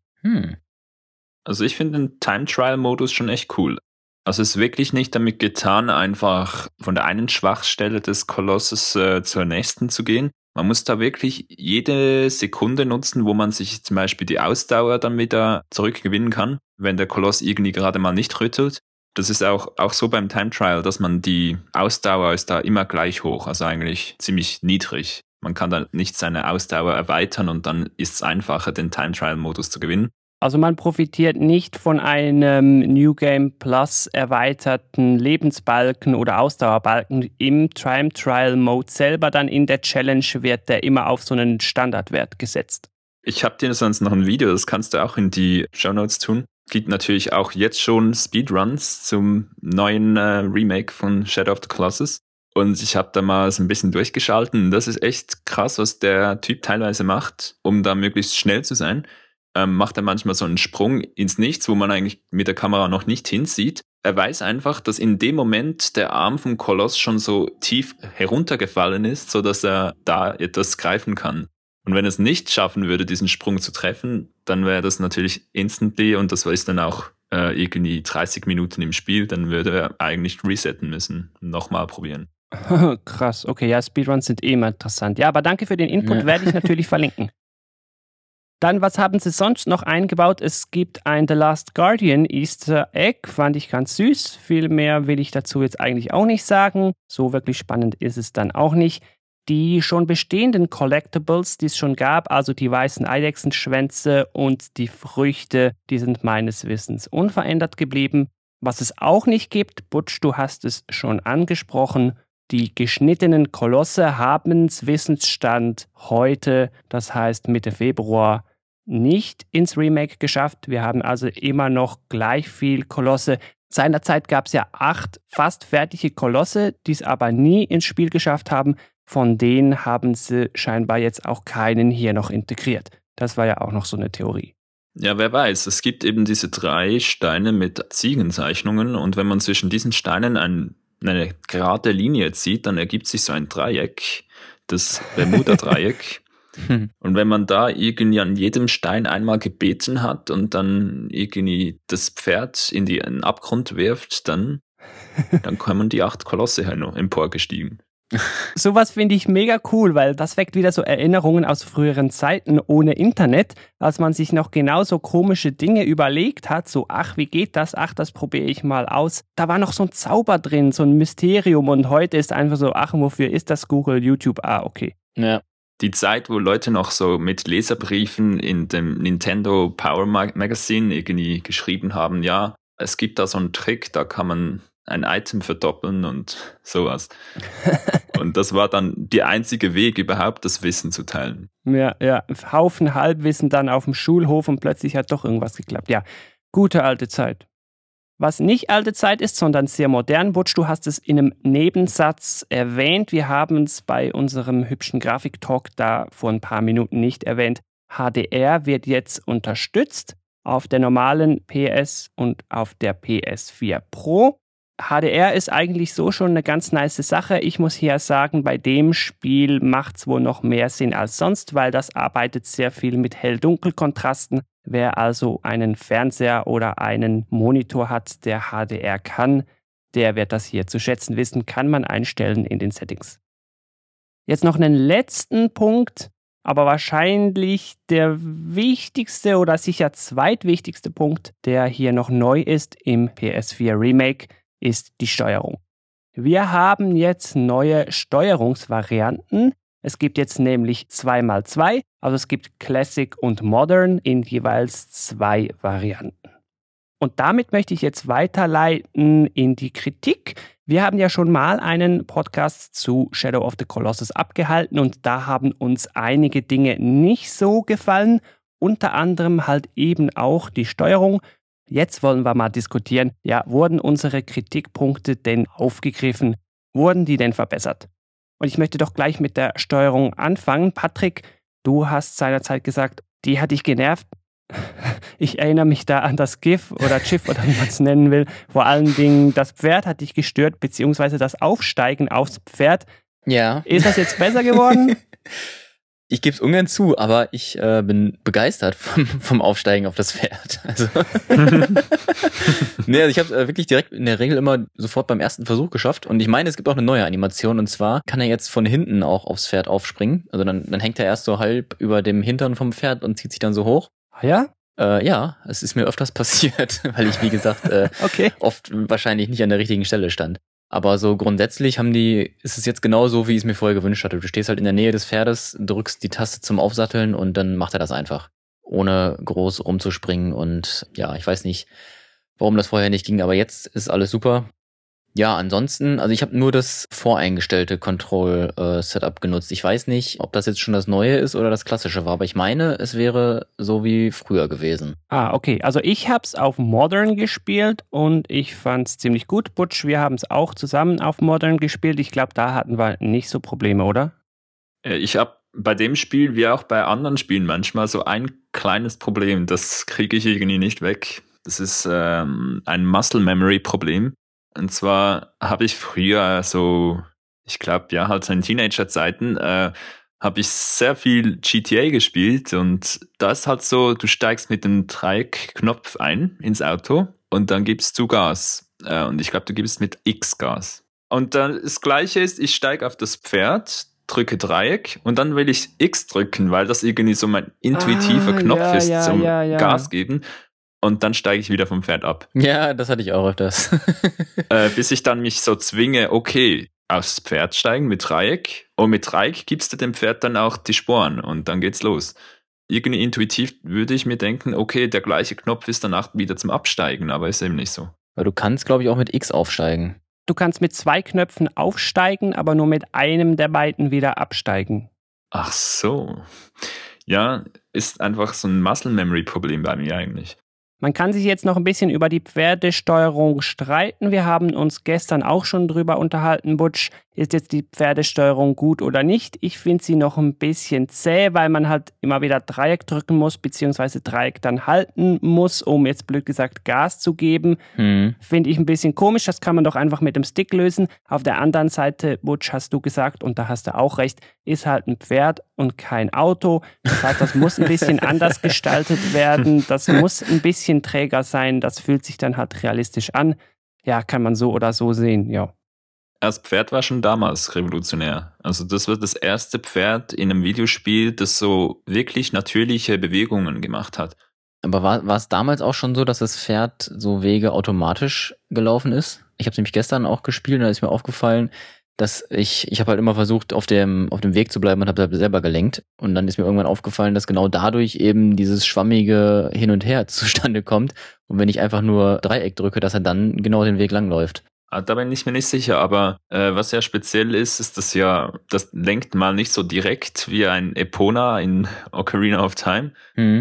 Also ich finde den Time-Trial-Modus schon echt cool. Also es ist wirklich nicht damit getan, einfach von der einen Schwachstelle des Kolosses zur nächsten zu gehen. Man muss da wirklich jede Sekunde nutzen, wo man sich zum Beispiel die Ausdauer dann wieder zurückgewinnen kann, wenn der Koloss irgendwie gerade mal nicht rüttelt. Das ist auch so beim Time Trial, dass man die Ausdauer ist da immer gleich hoch, also eigentlich ziemlich niedrig. Man kann da nicht seine Ausdauer erweitern und dann ist es einfacher, den Time Trial Modus zu gewinnen. Also man profitiert nicht von einem New Game Plus erweiterten Lebensbalken oder Ausdauerbalken im Time Trial Mode selber. Dann in der Challenge wird der immer auf so einen Standardwert gesetzt. Ich habe dir sonst noch ein Video, das kannst du auch in die Shownotes tun. Es gibt natürlich auch jetzt schon Speedruns zum neuen Remake von Shadow of the Colossus. Und ich habe da mal so ein bisschen durchgeschalten. Das ist echt krass, was der Typ teilweise macht, um da möglichst schnell zu sein. Macht er manchmal so einen Sprung ins Nichts, wo man eigentlich mit der Kamera noch nicht hinsieht. Er weiß einfach, dass in dem Moment der Arm vom Koloss schon so tief heruntergefallen ist, sodass er da etwas greifen kann. Und wenn er es nicht schaffen würde, diesen Sprung zu treffen, dann wäre das natürlich instantly und das ist dann auch irgendwie 30 Minuten im Spiel, dann würde er eigentlich resetten müssen und nochmal probieren. Krass, okay, ja, Speedruns sind eh immer interessant. Ja, aber danke für den Input, werde ich natürlich verlinken. Dann, was haben sie sonst noch eingebaut? Es gibt ein The Last Guardian Easter Egg, fand ich ganz süß. Viel mehr will ich dazu jetzt eigentlich auch nicht sagen. So wirklich spannend ist es dann auch nicht. Die schon bestehenden Collectibles, die es schon gab, also die weißen Eidechsenschwänze und die Früchte, die sind meines Wissens unverändert geblieben. Was es auch nicht gibt, Butch, du hast es schon angesprochen, die geschnittenen Kolosse haben's Wissensstand heute, das heißt Mitte Februar, nicht ins Remake geschafft. Wir haben also immer noch gleich viel Kolosse. Seinerzeit gab es ja 8 fast fertige Kolosse, die es aber nie ins Spiel geschafft haben. Von denen haben sie scheinbar jetzt auch keinen hier noch integriert. Das war ja auch noch so eine Theorie. Ja, wer weiß. Es gibt eben diese 3 Steine mit Ziegenzeichnungen und wenn man zwischen diesen Steinen eine gerade Linie zieht, dann ergibt sich so ein Dreieck, das Bermuda-Dreieck. Und wenn man da irgendwie an jedem Stein einmal gebeten hat und dann irgendwie das Pferd in den Abgrund wirft, dann kommen die 8 Kolosse emporgestiegen. Sowas finde ich mega cool, weil das weckt wieder so Erinnerungen aus früheren Zeiten ohne Internet, als man sich noch genauso komische Dinge überlegt hat, so ach, wie geht das? Ach, das probiere ich mal aus. Da war noch so ein Zauber drin, so ein Mysterium und heute ist einfach so, ach, wofür ist das Google, YouTube? Ah, okay. Ja. Die Zeit, wo Leute noch so mit Leserbriefen in dem Nintendo Power Magazine irgendwie geschrieben haben, ja, es gibt da so einen Trick, da kann man ein Item verdoppeln und sowas. Und das war dann der einzige Weg, überhaupt das Wissen zu teilen. Ja, Haufen Halbwissen dann auf dem Schulhof und plötzlich hat doch irgendwas geklappt. Ja, gute alte Zeit. Was nicht alte Zeit ist, sondern sehr modern, Butch, du hast es in einem Nebensatz erwähnt. Wir haben es bei unserem hübschen Grafiktalk da vor ein paar Minuten nicht erwähnt. HDR wird jetzt unterstützt auf der normalen PS und auf der PS4 Pro. HDR ist eigentlich so schon eine ganz nice Sache. Ich muss hier sagen, bei dem Spiel macht es wohl noch mehr Sinn als sonst, weil das arbeitet sehr viel mit Hell-Dunkel-Kontrasten. Wer also einen Fernseher oder einen Monitor hat, der HDR kann, der wird das hier zu schätzen wissen, kann man einstellen in den Settings. Jetzt noch einen letzten Punkt, aber wahrscheinlich der wichtigste oder sicher zweitwichtigste Punkt, der hier noch neu ist im PS4 Remake, ist die Steuerung. Wir haben jetzt neue Steuerungsvarianten. Es gibt jetzt nämlich 2x2, also es gibt Classic und Modern in jeweils 2 Varianten. Und damit möchte ich jetzt weiterleiten in die Kritik. Wir haben ja schon mal einen Podcast zu Shadow of the Colossus abgehalten und da haben uns einige Dinge nicht so gefallen, unter anderem halt eben auch die Steuerung. Jetzt wollen wir mal diskutieren, ja, wurden unsere Kritikpunkte denn aufgegriffen? Wurden die denn verbessert? Und ich möchte doch gleich mit der Steuerung anfangen. Patrick, du hast seinerzeit gesagt, die hat dich genervt. Ich erinnere mich da an das GIF oder GIF oder wie man es nennen will. Vor allen Dingen, das Pferd hat dich gestört, beziehungsweise das Aufsteigen aufs Pferd. Ja. Ist das jetzt besser geworden? Ich gebe es ungern zu, aber ich bin begeistert vom Aufsteigen auf das Pferd. Also, nee, also ich habe wirklich direkt in der Regel immer sofort beim ersten Versuch geschafft. Und ich meine, es gibt auch eine neue Animation. Und zwar kann er jetzt von hinten auch aufs Pferd aufspringen. Also dann hängt er erst so halb über dem Hintern vom Pferd und zieht sich dann so hoch. Ah ja? Ja, es ist mir öfters passiert, weil ich, wie gesagt, okay. Oft wahrscheinlich nicht an der richtigen Stelle stand. Aber so grundsätzlich ist es jetzt genau so, wie ich es mir vorher gewünscht hatte. Du stehst halt in der Nähe des Pferdes, drückst die Taste zum Aufsatteln und dann macht er das einfach. Ohne groß rumzuspringen und ja, ich weiß nicht, warum das vorher nicht ging, aber jetzt ist alles super. Ja, ansonsten, also ich habe nur das voreingestellte Control-Setup genutzt. Ich weiß nicht, ob das jetzt schon das Neue ist oder das Klassische war, aber ich meine, es wäre so wie früher gewesen. Ah, okay. Also ich habe es auf Modern gespielt und ich fand es ziemlich gut. Butch, wir haben es auch zusammen auf Modern gespielt. Ich glaube, da hatten wir nicht so Probleme, oder? Ich habe bei dem Spiel, wie auch bei anderen Spielen manchmal, so ein kleines Problem. Das kriege ich irgendwie nicht weg. Das ist ein Muscle-Memory-Problem. Und zwar habe ich früher so, ich glaube, ja, halt so in Teenager-Zeiten, habe ich sehr viel GTA gespielt und da ist halt so, du steigst mit dem Dreieckknopf ein ins Auto und dann gibst du Gas. Und ich glaube, du gibst mit X Gas. Und dann das Gleiche ist, ich steige auf das Pferd, drücke Dreieck und dann will ich X drücken, weil das irgendwie so mein intuitiver Knopf ist zum Gas geben. Und dann steige ich wieder vom Pferd ab. Ja, das hatte ich auch öfters. Bis ich dann mich so zwinge, okay, aufs Pferd steigen mit Dreieck. Und mit Dreieck gibst du dem Pferd dann auch die Sporen und dann geht's los. Irgendwie intuitiv würde ich mir denken, okay, der gleiche Knopf ist danach wieder zum Absteigen, aber ist eben nicht so. Weil du kannst, glaube ich, auch mit X aufsteigen. Du kannst mit 2 Knöpfen aufsteigen, aber nur mit einem der beiden wieder absteigen. Ach so. Ja, ist einfach so ein Muscle-Memory-Problem bei mir eigentlich. Man kann sich jetzt noch ein bisschen über die Pferdesteuerung streiten. Wir haben uns gestern auch schon drüber unterhalten, Butch. Ist jetzt die Pferdesteuerung gut oder nicht? Ich finde sie noch ein bisschen zäh, weil man halt immer wieder Dreieck drücken muss, beziehungsweise Dreieck dann halten muss, um jetzt blöd gesagt Gas zu geben. Finde ich ein bisschen komisch. Das kann man doch einfach mit dem Stick lösen. Auf der anderen Seite, Butch, hast du gesagt, und da hast du auch recht, ist halt ein Pferd und kein Auto. Das heißt, das muss ein bisschen anders gestaltet werden. Das muss ein bisschen träger sein. Das fühlt sich dann halt realistisch an. Ja, kann man so oder so sehen, ja. Das Pferd war schon damals revolutionär. Also das war das erste Pferd in einem Videospiel, das so wirklich natürliche Bewegungen gemacht hat. Aber war es damals auch schon so, dass das Pferd so Wege automatisch gelaufen ist? Ich habe es nämlich gestern auch gespielt und da ist mir aufgefallen, dass ich habe halt immer versucht, auf dem Weg zu bleiben und habe selber gelenkt. Und dann ist mir irgendwann aufgefallen, dass genau dadurch eben dieses schwammige Hin und Her zustande kommt. Und wenn ich einfach nur Dreieck drücke, dass er dann genau den Weg langläuft. Da bin ich mir nicht sicher, aber was ja speziell ist, dass das lenkt mal nicht so direkt wie ein Epona in Ocarina of Time.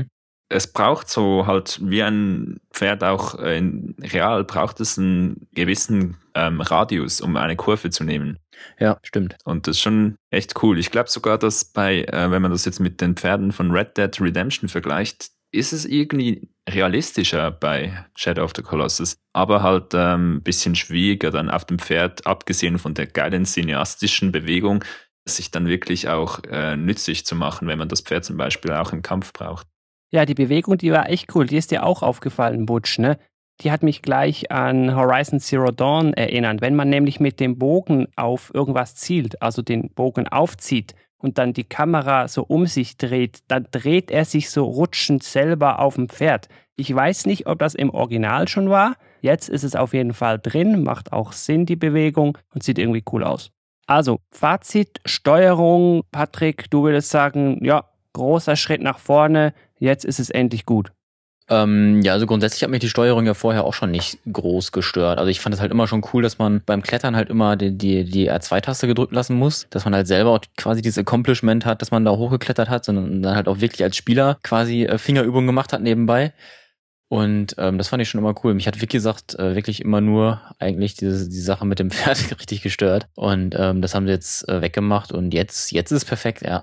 Es braucht so halt wie ein Pferd auch in real braucht es einen gewissen Radius, um eine Kurve zu nehmen. Ja, stimmt. Und das ist schon echt cool. Ich glaube sogar, dass wenn man das jetzt mit den Pferden von Red Dead Redemption vergleicht, ist es irgendwie realistischer bei Shadow of the Colossus, aber halt ein bisschen schwieriger dann auf dem Pferd, abgesehen von der geilen cineastischen Bewegung, sich dann wirklich auch nützlich zu machen, wenn man das Pferd zum Beispiel auch im Kampf braucht. Ja, die Bewegung, die war echt cool. Die ist dir auch aufgefallen, Butch, ne? Die hat mich gleich an Horizon Zero Dawn erinnert. Wenn man nämlich mit dem Bogen auf irgendwas zielt, also den Bogen aufzieht und dann die Kamera so um sich dreht, dann dreht er sich so rutschend selber auf dem Pferd. Ich weiß nicht, ob das im Original schon war. Jetzt ist es auf jeden Fall drin, macht auch Sinn, die Bewegung, und sieht irgendwie cool aus. Also, Fazit, Steuerung. Patrick, du würdest sagen, ja, großer Schritt nach vorne, jetzt ist es endlich gut. Ja, also grundsätzlich hat mich die Steuerung ja vorher auch schon nicht groß gestört. Also ich fand es halt immer schon cool, dass man beim Klettern halt immer die R2-Taste gedrückt lassen muss, dass man halt selber auch quasi dieses Accomplishment hat, dass man da hochgeklettert hat, sondern dann halt auch wirklich als Spieler quasi Fingerübungen gemacht hat nebenbei. Und das fand ich schon immer cool. Mich hat, wie gesagt, wirklich immer nur eigentlich die Sache mit dem Pferd richtig gestört. Und das haben sie jetzt weggemacht und jetzt ist es perfekt, ja.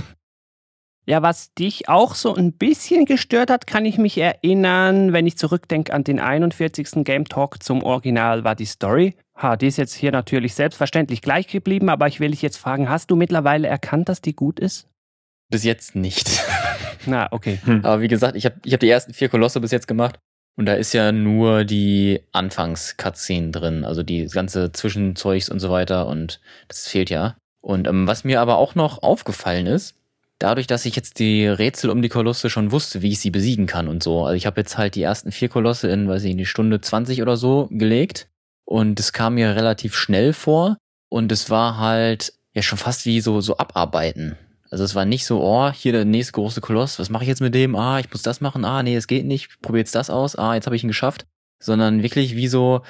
Ja, was dich auch so ein bisschen gestört hat, kann ich mich erinnern, wenn ich zurückdenke an den 41. Game Talk zum Original, war die Story. Die ist jetzt hier natürlich selbstverständlich gleich geblieben, aber ich will dich jetzt fragen, hast du mittlerweile erkannt, dass die gut ist? Bis jetzt nicht. Na, okay. Aber wie gesagt, ich hab die ersten 4 Kolosse bis jetzt gemacht und da ist ja nur die Anfangs-Cutscene drin, also die ganze Zwischenzeugs und so weiter und das fehlt ja. Und was mir aber auch noch aufgefallen ist, dadurch, dass ich jetzt die Rätsel um die Kolosse schon wusste, wie ich sie besiegen kann und so. Also ich habe jetzt halt die ersten 4 Kolosse in die Stunde 20 oder so gelegt. Und es kam mir relativ schnell vor. Und es war halt ja schon fast wie so abarbeiten. Also es war nicht so, hier der nächste große Koloss, was mache ich jetzt mit dem? Ich muss das machen. Nee, es geht nicht. Ich probiere jetzt das aus. Jetzt habe ich ihn geschafft. Sondern wirklich wie so,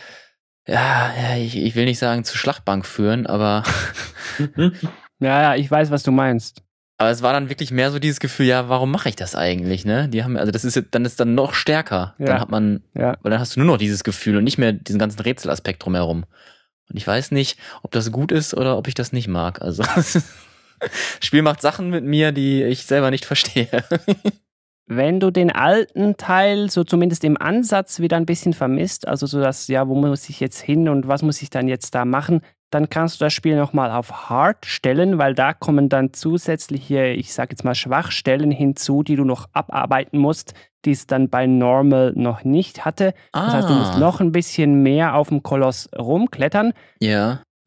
ich will nicht sagen zur Schlachtbank führen, aber Ja, ich weiß, was du meinst. Aber es war dann wirklich mehr so dieses Gefühl, ja, warum mache ich das eigentlich, ne? Das ist dann noch stärker. Ja. Dann hat man, weil dann hast du nur noch dieses Gefühl und nicht mehr diesen ganzen Rätselaspekt drumherum. Und ich weiß nicht, ob das gut ist oder ob ich das nicht mag. Also, das Spiel macht Sachen mit mir, die ich selber nicht verstehe. Wenn du den alten Teil so zumindest im Ansatz wieder ein bisschen vermisst, also so das, wo muss ich jetzt hin und was muss ich dann jetzt da machen, dann kannst du das Spiel nochmal auf Hard stellen, weil da kommen dann zusätzliche, ich sag jetzt mal Schwachstellen hinzu, die du noch abarbeiten musst, die es dann bei Normal noch nicht hatte. Das heißt, du musst noch ein bisschen mehr auf dem Koloss rumklettern. Ja.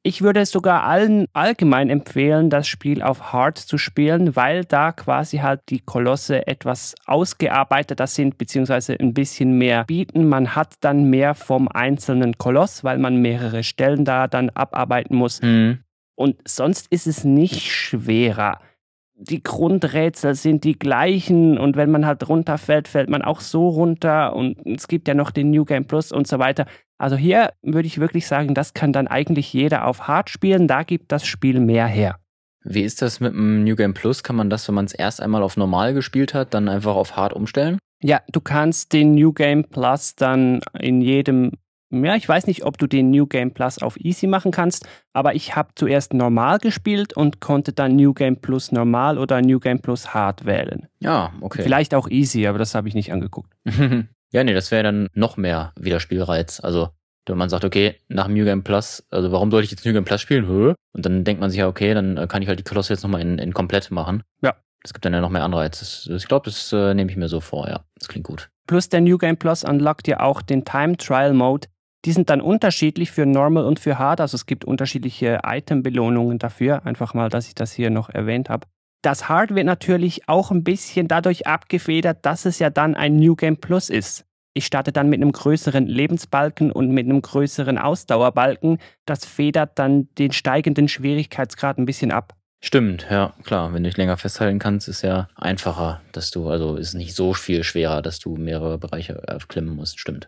Ich würde es sogar allen allgemein empfehlen, das Spiel auf Hard zu spielen, weil da quasi halt die Kolosse etwas ausgearbeiteter sind, beziehungsweise ein bisschen mehr bieten. Man hat dann mehr vom einzelnen Koloss, weil man mehrere Stellen da dann abarbeiten muss. Und sonst ist es nicht schwerer. Die Grundrätsel sind die gleichen und wenn man halt runterfällt, fällt man auch so runter und es gibt ja noch den New Game Plus und so weiter. Also hier würde ich wirklich sagen, das kann dann eigentlich jeder auf Hard spielen, da gibt das Spiel mehr her. Wie ist das mit dem New Game Plus? Kann man das, wenn man es erst einmal auf Normal gespielt hat, dann einfach auf Hard umstellen? Ja, du kannst den New Game Plus dann in jedem, ja, ich weiß nicht, ob du den New Game Plus auf Easy machen kannst, aber ich habe zuerst Normal gespielt und konnte dann New Game Plus Normal oder New Game Plus Hard wählen. Ja, okay. Vielleicht auch Easy, aber das habe ich nicht angeguckt. Ja, nee, das wäre dann noch mehr Wiederspielreiz. Also, wenn man sagt, okay, nach New Game Plus, also warum sollte ich jetzt New Game Plus spielen? Und dann denkt man sich ja, okay, dann kann ich halt die Kolosse jetzt nochmal in komplett machen. Ja. Das gibt dann ja noch mehr Anreiz. Ich glaube, das nehme ich mir so vor, ja. Das klingt gut. Plus der New Game Plus unlockt ja auch den Time Trial Mode. Die sind dann unterschiedlich für Normal und für Hard. Also es gibt unterschiedliche Item-Belohnungen dafür. Einfach mal, dass ich das hier noch erwähnt habe. Das Hard wird natürlich auch ein bisschen dadurch abgefedert, dass es ja dann ein New Game Plus ist. Ich starte dann mit einem größeren Lebensbalken und mit einem größeren Ausdauerbalken. Das federt dann den steigenden Schwierigkeitsgrad ein bisschen ab. Stimmt, ja, klar. Wenn du dich länger festhalten kannst, ist ja einfacher, ist nicht so viel schwerer, dass du mehrere Bereiche klimmen musst. Stimmt.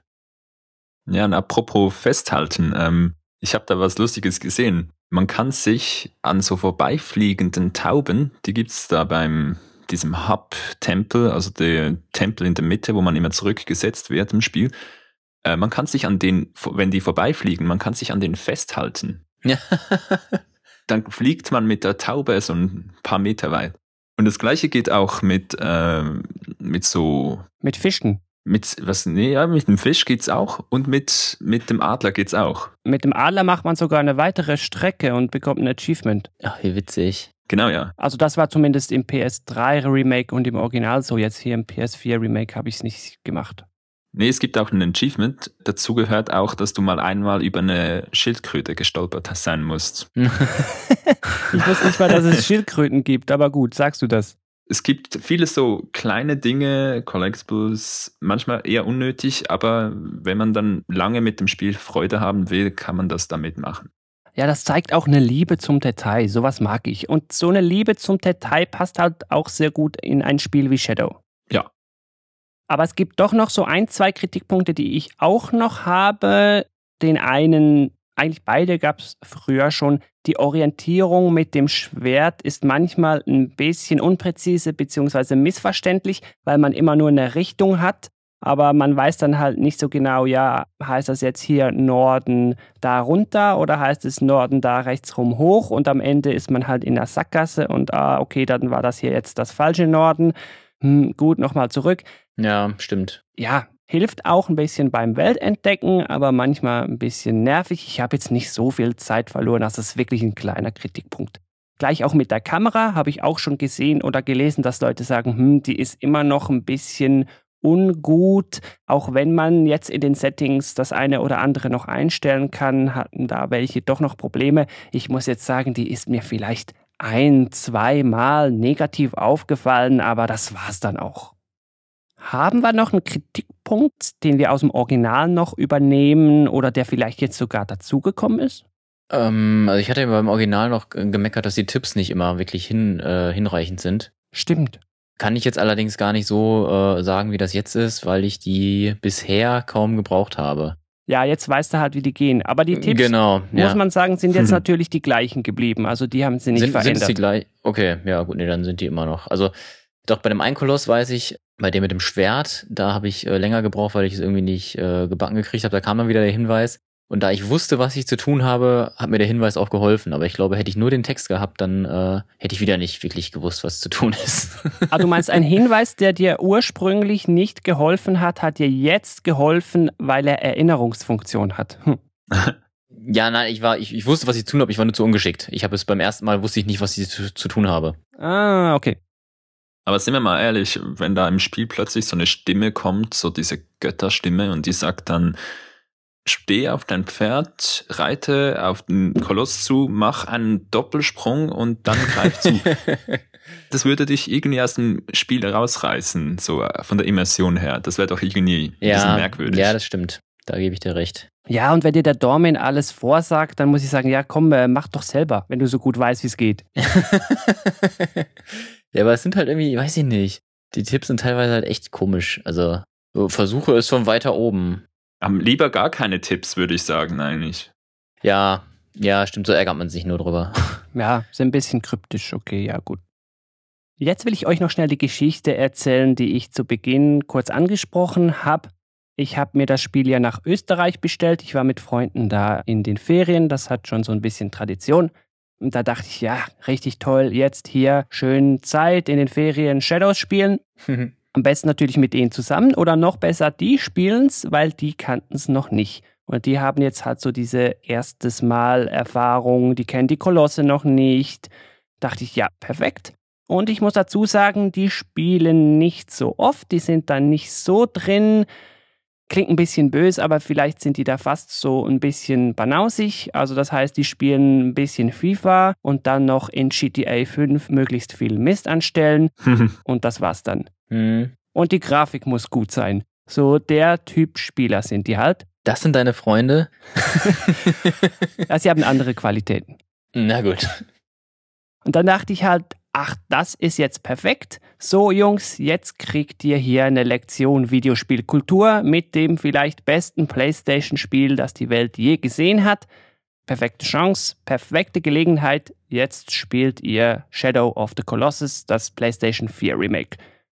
Ja, und apropos Festhalten, ich habe da was Lustiges gesehen. Man kann sich an so vorbeifliegenden Tauben, die gibt's da beim diesem Hub-Tempel, also der Tempel in der Mitte, wo man immer zurückgesetzt wird im Spiel. Man kann sich an den, wenn die vorbeifliegen, man kann sich an denen festhalten. Ja. Dann fliegt man mit der Taube so ein paar Meter weit. Und das Gleiche geht auch mit so... Mit Fischen. Mit dem Fisch geht's auch und mit dem Adler geht's auch. Mit dem Adler macht man sogar eine weitere Strecke und bekommt ein Achievement. Ach, wie witzig. Genau, ja. Also das war zumindest im PS3 Remake und im Original so. Jetzt hier im PS4 Remake habe ich es nicht gemacht. Nee, es gibt auch ein Achievement. Dazu gehört auch, dass du mal einmal über eine Schildkröte gestolpert sein musst. Ich wusste nicht mal, dass es Schildkröten gibt, aber gut, sagst du das? Es gibt viele so kleine Dinge, Collectibles, manchmal eher unnötig, aber wenn man dann lange mit dem Spiel Freude haben will, kann man das damit machen. Ja, das zeigt auch eine Liebe zum Detail, sowas mag ich. Und so eine Liebe zum Detail passt halt auch sehr gut in ein Spiel wie Shadow. Ja. Aber es gibt doch noch so 1-2 Kritikpunkte, die ich auch noch habe. Den einen, eigentlich beide gab es früher schon. Die Orientierung mit dem Schwert ist manchmal ein bisschen unpräzise bzw. missverständlich, weil man immer nur eine Richtung hat. Aber man weiß dann halt nicht so genau, ja, heißt das jetzt hier Norden da runter oder heißt es Norden da rechts rum hoch und am Ende ist man halt in der Sackgasse und okay, dann war das hier jetzt das falsche Norden. Gut, nochmal zurück. Ja, stimmt. Ja, hilft auch ein bisschen beim Weltentdecken, aber manchmal ein bisschen nervig. Ich habe jetzt nicht so viel Zeit verloren, das ist wirklich ein kleiner Kritikpunkt. Gleich auch mit der Kamera habe ich auch schon gesehen oder gelesen, dass Leute sagen, die ist immer noch ein bisschen ungut, auch wenn man jetzt in den Settings das eine oder andere noch einstellen kann, hatten da welche doch noch Probleme. Ich muss jetzt sagen, die ist mir vielleicht 1-2 Mal negativ aufgefallen, aber das war's dann auch. Haben wir noch einen Kritikpunkt, den wir aus dem Original noch übernehmen oder der vielleicht jetzt sogar dazugekommen ist? Also ich hatte ja beim Original noch gemeckert, dass die Tipps nicht immer wirklich hinreichend sind. Stimmt. Kann ich jetzt allerdings gar nicht so sagen, wie das jetzt ist, weil ich die bisher kaum gebraucht habe. Ja, jetzt weißt du halt, wie die gehen. Aber die Tipps, muss man sagen, sind jetzt natürlich die gleichen geblieben. Also die haben sie nicht verändert. Sind die gleich? Okay, ja gut, nee, dann sind die immer noch. Also doch bei dem einen Koloss weiß ich, bei dem mit dem Schwert, da habe ich länger gebraucht, weil ich es irgendwie nicht gebacken gekriegt habe. Da kam dann wieder der Hinweis. Und da ich wusste, was ich zu tun habe, hat mir der Hinweis auch geholfen. Aber ich glaube, hätte ich nur den Text gehabt, dann hätte ich wieder nicht wirklich gewusst, was zu tun ist. Ah, du meinst, ein Hinweis, der dir ursprünglich nicht geholfen hat dir jetzt geholfen, weil er Erinnerungsfunktion hat. Ja, nein, ich wusste, was ich zu tun habe, ich war nur zu ungeschickt. Ich habe es beim ersten Mal, wusste ich nicht, was ich zu tun habe. Ah, okay. Aber sind wir mal ehrlich, wenn da im Spiel plötzlich so eine Stimme kommt, so diese Götterstimme und die sagt dann, steh auf dein Pferd, reite auf den Koloss zu, mach einen Doppelsprung und dann greif zu. Das würde dich irgendwie aus dem Spiel rausreißen, so von der Immersion her. Das wäre doch irgendwie ein bisschen merkwürdig. Ja, das stimmt. Da gebe ich dir recht. Ja, und wenn dir der Dormin alles vorsagt, dann muss ich sagen, ja komm, mach doch selber, wenn du so gut weißt, wie es geht. Ja, aber es sind halt irgendwie, weiß ich nicht. Die Tipps sind teilweise halt echt komisch. Also so Versuche ist von weiter oben. Lieber gar keine Tipps, würde ich sagen, eigentlich. Ja, stimmt, so ärgert man sich nur drüber. Ja, ist ein bisschen kryptisch, okay, ja gut. Jetzt will ich euch noch schnell die Geschichte erzählen, die ich zu Beginn kurz angesprochen habe. Ich habe mir das Spiel ja nach Österreich bestellt. Ich war mit Freunden da in den Ferien. Das hat schon so ein bisschen Tradition. Und da dachte ich, ja, richtig toll, jetzt hier schön Zeit in den Ferien Shadows spielen. Am besten natürlich mit denen zusammen oder noch besser, die spielen's, weil die kannten es noch nicht. Und die haben jetzt halt so diese erstes Mal Erfahrung, die kennen die Kolosse noch nicht. Dachte ich, ja, perfekt. Und ich muss dazu sagen, die spielen nicht so oft, die sind da nicht so drin. Klingt ein bisschen böse, aber vielleicht sind die da fast so ein bisschen banausig. Also das heißt, die spielen ein bisschen FIFA und dann noch in GTA 5 möglichst viel Mist anstellen. Und das war's dann. Und die Grafik muss gut sein. So der Typ Spieler sind die halt. Das sind deine Freunde? Ja, sie haben andere Qualitäten. Na gut. Und dann dachte ich halt, ach, das ist jetzt perfekt. So, Jungs, jetzt kriegt ihr hier eine Lektion Videospielkultur mit dem vielleicht besten PlayStation-Spiel, das die Welt je gesehen hat. Perfekte Chance, perfekte Gelegenheit. Jetzt spielt ihr Shadow of the Colossus, das PlayStation 4 Remake.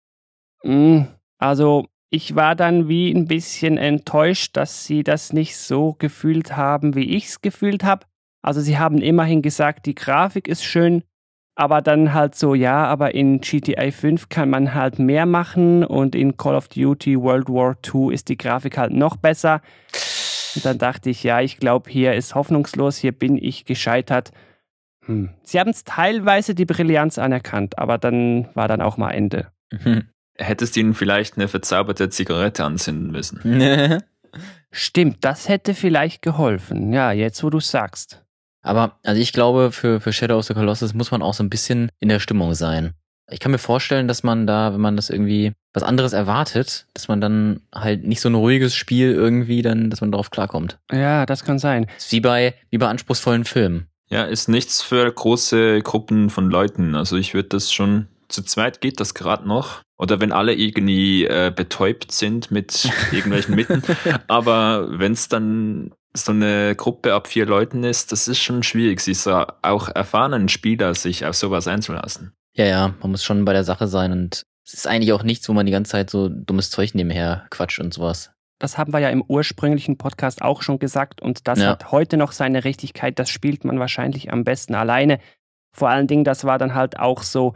Also, ich war dann wie ein bisschen enttäuscht, dass sie das nicht so gefühlt haben, wie ich es gefühlt habe. Also, sie haben immerhin gesagt, die Grafik ist schön. Aber dann halt so, ja, aber in GTA 5 kann man halt mehr machen und in Call of Duty World War II ist die Grafik halt noch besser. Und dann dachte ich, ja, ich glaube, hier ist hoffnungslos, hier bin ich gescheitert. Sie haben es teilweise die Brillanz anerkannt, aber dann war dann auch mal Ende. Hättest ihnen vielleicht eine verzauberte Zigarette anzünden müssen. Stimmt, das hätte vielleicht geholfen. Ja, jetzt wo du sagst. Aber also ich glaube, für Shadow of the Colossus muss man auch so ein bisschen in der Stimmung sein. Ich kann mir vorstellen, dass man da, wenn man das irgendwie was anderes erwartet, dass man dann halt nicht so ein ruhiges Spiel irgendwie dann, dass man darauf klarkommt. Ja, das kann sein. Das ist wie bei anspruchsvollen Filmen. Ja, ist nichts für große Gruppen von Leuten. Also ich würde das schon, zu zweit geht das gerade noch. Oder wenn alle irgendwie betäubt sind mit irgendwelchen Mitteln. Aber wenn es dann so eine Gruppe ab 4 Leuten ist, das ist schon schwierig, sich so auch erfahrenen Spieler sich auf sowas einzulassen. Ja, man muss schon bei der Sache sein und es ist eigentlich auch nichts, wo man die ganze Zeit so dummes Zeug nebenher quatscht und sowas. Das haben wir ja im ursprünglichen Podcast auch schon gesagt und das hat heute noch seine Richtigkeit, das spielt man wahrscheinlich am besten alleine. Vor allen Dingen, das war dann halt auch so,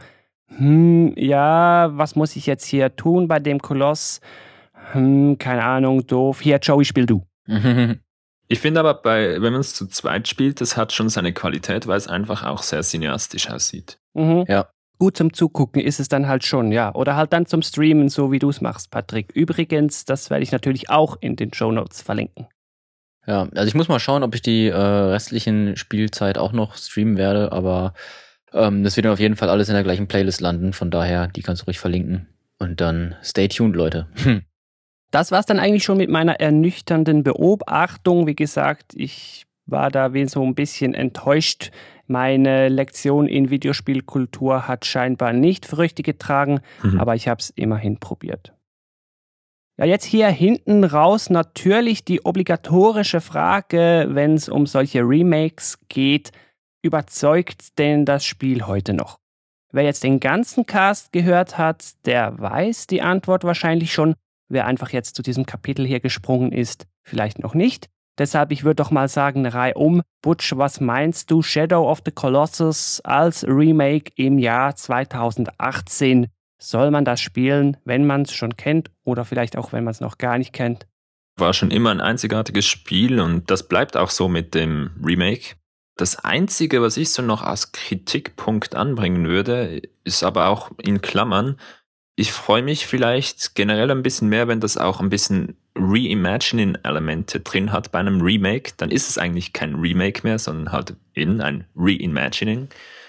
ja, was muss ich jetzt hier tun bei dem Koloss? Keine Ahnung, doof. Hier, Joey, spiel du. Ich finde aber, wenn man es zu zweit spielt, das hat schon seine Qualität, weil es einfach auch sehr cineastisch aussieht. Ja. Gut zum Zugucken ist es dann halt schon, ja. Oder halt dann zum Streamen, so wie du es machst, Patrick. Übrigens, das werde ich natürlich auch in den Shownotes verlinken. Ja, also ich muss mal schauen, ob ich die restlichen Spielzeit auch noch streamen werde, aber das wird dann auf jeden Fall alles in der gleichen Playlist landen, von daher, die kannst du ruhig verlinken. Und dann stay tuned, Leute. Das war's dann eigentlich schon mit meiner ernüchternden Beobachtung. Wie gesagt, ich war da wie so ein bisschen enttäuscht. Meine Lektion in Videospielkultur hat scheinbar nicht Früchte getragen, aber ich habe es immerhin probiert. Ja, jetzt hier hinten raus natürlich die obligatorische Frage, wenn es um solche Remakes geht. Überzeugt denn das Spiel heute noch? Wer jetzt den ganzen Cast gehört hat, der weiß die Antwort wahrscheinlich schon. Wer einfach jetzt zu diesem Kapitel hier gesprungen ist, vielleicht noch nicht. Deshalb, ich würde doch mal sagen, reihum. Butch, was meinst du? Shadow of the Colossus als Remake im Jahr 2018. Soll man das spielen, wenn man es schon kennt oder vielleicht auch, wenn man es noch gar nicht kennt? War schon immer ein einzigartiges Spiel und das bleibt auch so mit dem Remake. Das Einzige, was ich so noch als Kritikpunkt anbringen würde, ist aber auch in Klammern, Ich freue mich vielleicht generell ein bisschen mehr, wenn das auch ein bisschen Reimagining-Elemente drin hat bei einem Remake. Dann ist es eigentlich kein Remake mehr, sondern halt eben ein Reimagining.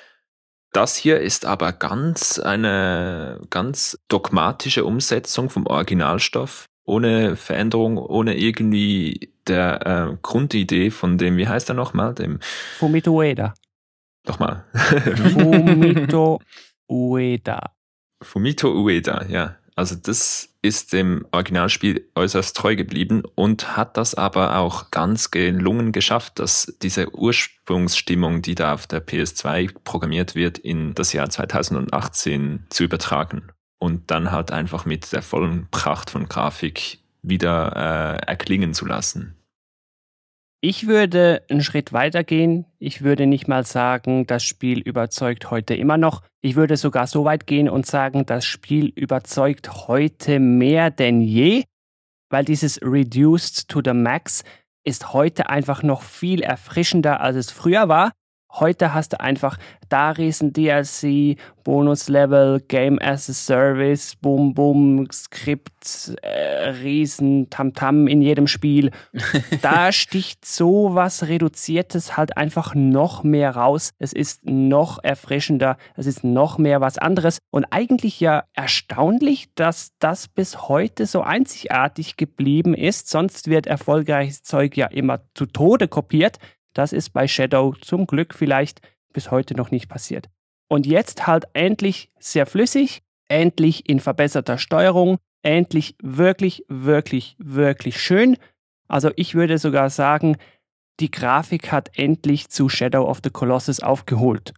Das hier ist aber eine ganz dogmatische Umsetzung vom Originalstoff, ohne Veränderung, ohne irgendwie der Grundidee von dem, wie heißt er nochmal? Dem Fumito Ueda. Nochmal. Fumito Ueda. Fumito Ueda, ja. Also das ist dem Originalspiel äußerst treu geblieben und hat das aber auch ganz gelungen geschafft, dass diese Ursprungsstimmung, die da auf der PS2 programmiert wird, in das Jahr 2018 zu übertragen und dann halt einfach mit der vollen Pracht von Grafik wieder erklingen zu lassen. Ich würde einen Schritt weiter gehen. Ich würde nicht mal sagen, das Spiel überzeugt heute immer noch. Ich würde sogar so weit gehen und sagen, das Spiel überzeugt heute mehr denn je, weil dieses Reduced to the Max ist heute einfach noch viel erfrischender, als es früher war. Heute hast du einfach da riesen DLC, Bonuslevel, Game as a Service, Bum Bum, Skript, riesen Tamtam in jedem Spiel. Da sticht so was Reduziertes halt einfach noch mehr raus. Es ist noch erfrischender, es ist noch mehr was anderes. Und eigentlich ja erstaunlich, dass das bis heute so einzigartig geblieben ist. Sonst wird erfolgreiches Zeug ja immer zu Tode kopiert. Das ist bei Shadow zum Glück vielleicht bis heute noch nicht passiert. Und jetzt halt endlich sehr flüssig, endlich in verbesserter Steuerung, endlich wirklich, wirklich, wirklich schön. Also ich würde sogar sagen, die Grafik hat endlich zu Shadow of the Colossus aufgeholt.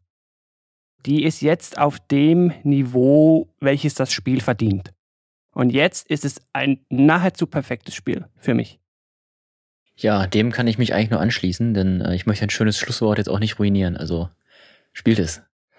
Die ist jetzt auf dem Niveau, welches das Spiel verdient. Und jetzt ist es ein nahezu perfektes Spiel für mich. Ja, dem kann ich mich eigentlich nur anschließen, denn ich möchte ein schönes Schlusswort jetzt auch nicht ruinieren. Also spielt es.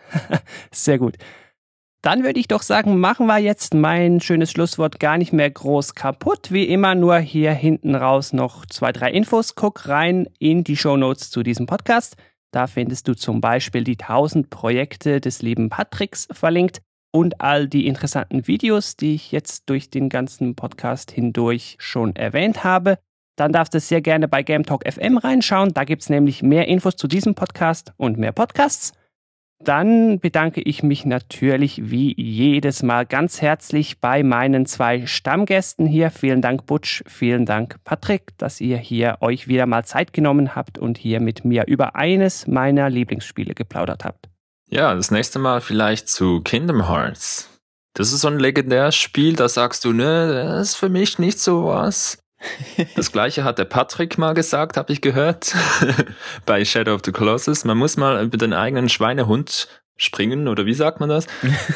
Sehr gut. Dann würde ich doch sagen, machen wir jetzt mein schönes Schlusswort gar nicht mehr groß kaputt. Wie immer nur hier hinten raus noch 2, 3 Infos. Guck rein in die Shownotes zu diesem Podcast. Da findest du zum Beispiel die 1000 Projekte des lieben Patricks verlinkt und all die interessanten Videos, die ich jetzt durch den ganzen Podcast hindurch schon erwähnt habe. Dann darfst du sehr gerne bei Game Talk FM reinschauen. Da gibt es nämlich mehr Infos zu diesem Podcast und mehr Podcasts. Dann bedanke ich mich natürlich wie jedes Mal ganz herzlich bei meinen 2 Stammgästen hier. Vielen Dank Butch, vielen Dank Patrick, dass ihr hier euch wieder mal Zeit genommen habt und hier mit mir über eines meiner Lieblingsspiele geplaudert habt. Ja, das nächste Mal vielleicht zu Kingdom Hearts. Das ist so ein legendäres Spiel, da sagst du, ne, das ist für mich nicht so was. Das gleiche hat der Patrick mal gesagt, habe ich gehört, bei Shadow of the Colossus. Man muss mal über den eigenen Schweinehund springen, oder wie sagt man das?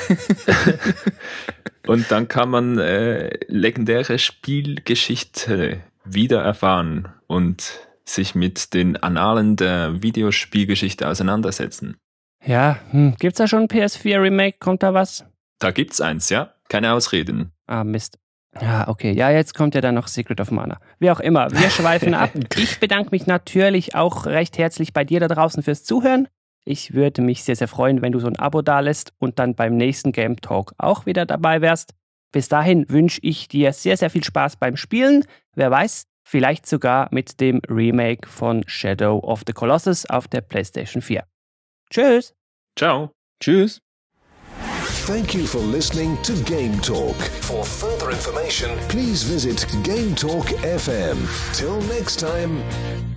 Und dann kann man legendäre Spielgeschichte wieder erfahren und sich mit den Annalen der Videospielgeschichte auseinandersetzen. Ja, gibt's da schon ein PS4 Remake? Kommt da was? Da gibt's eins, ja. Keine Ausreden. Ah, Mist. Ja, okay. Ja, jetzt kommt ja dann noch Secret of Mana. Wie auch immer, wir schweifen ab. Ich bedanke mich natürlich auch recht herzlich bei dir da draußen fürs Zuhören. Ich würde mich sehr, sehr freuen, wenn du so ein Abo dalässt und dann beim nächsten Game Talk auch wieder dabei wärst. Bis dahin wünsche ich dir sehr, sehr viel Spaß beim Spielen. Wer weiß, vielleicht sogar mit dem Remake von Shadow of the Colossus auf der PlayStation 4. Tschüss. Ciao. Tschüss. Thank you for listening to Game Talk. For further information, please visit Game Talk FM. Till next time.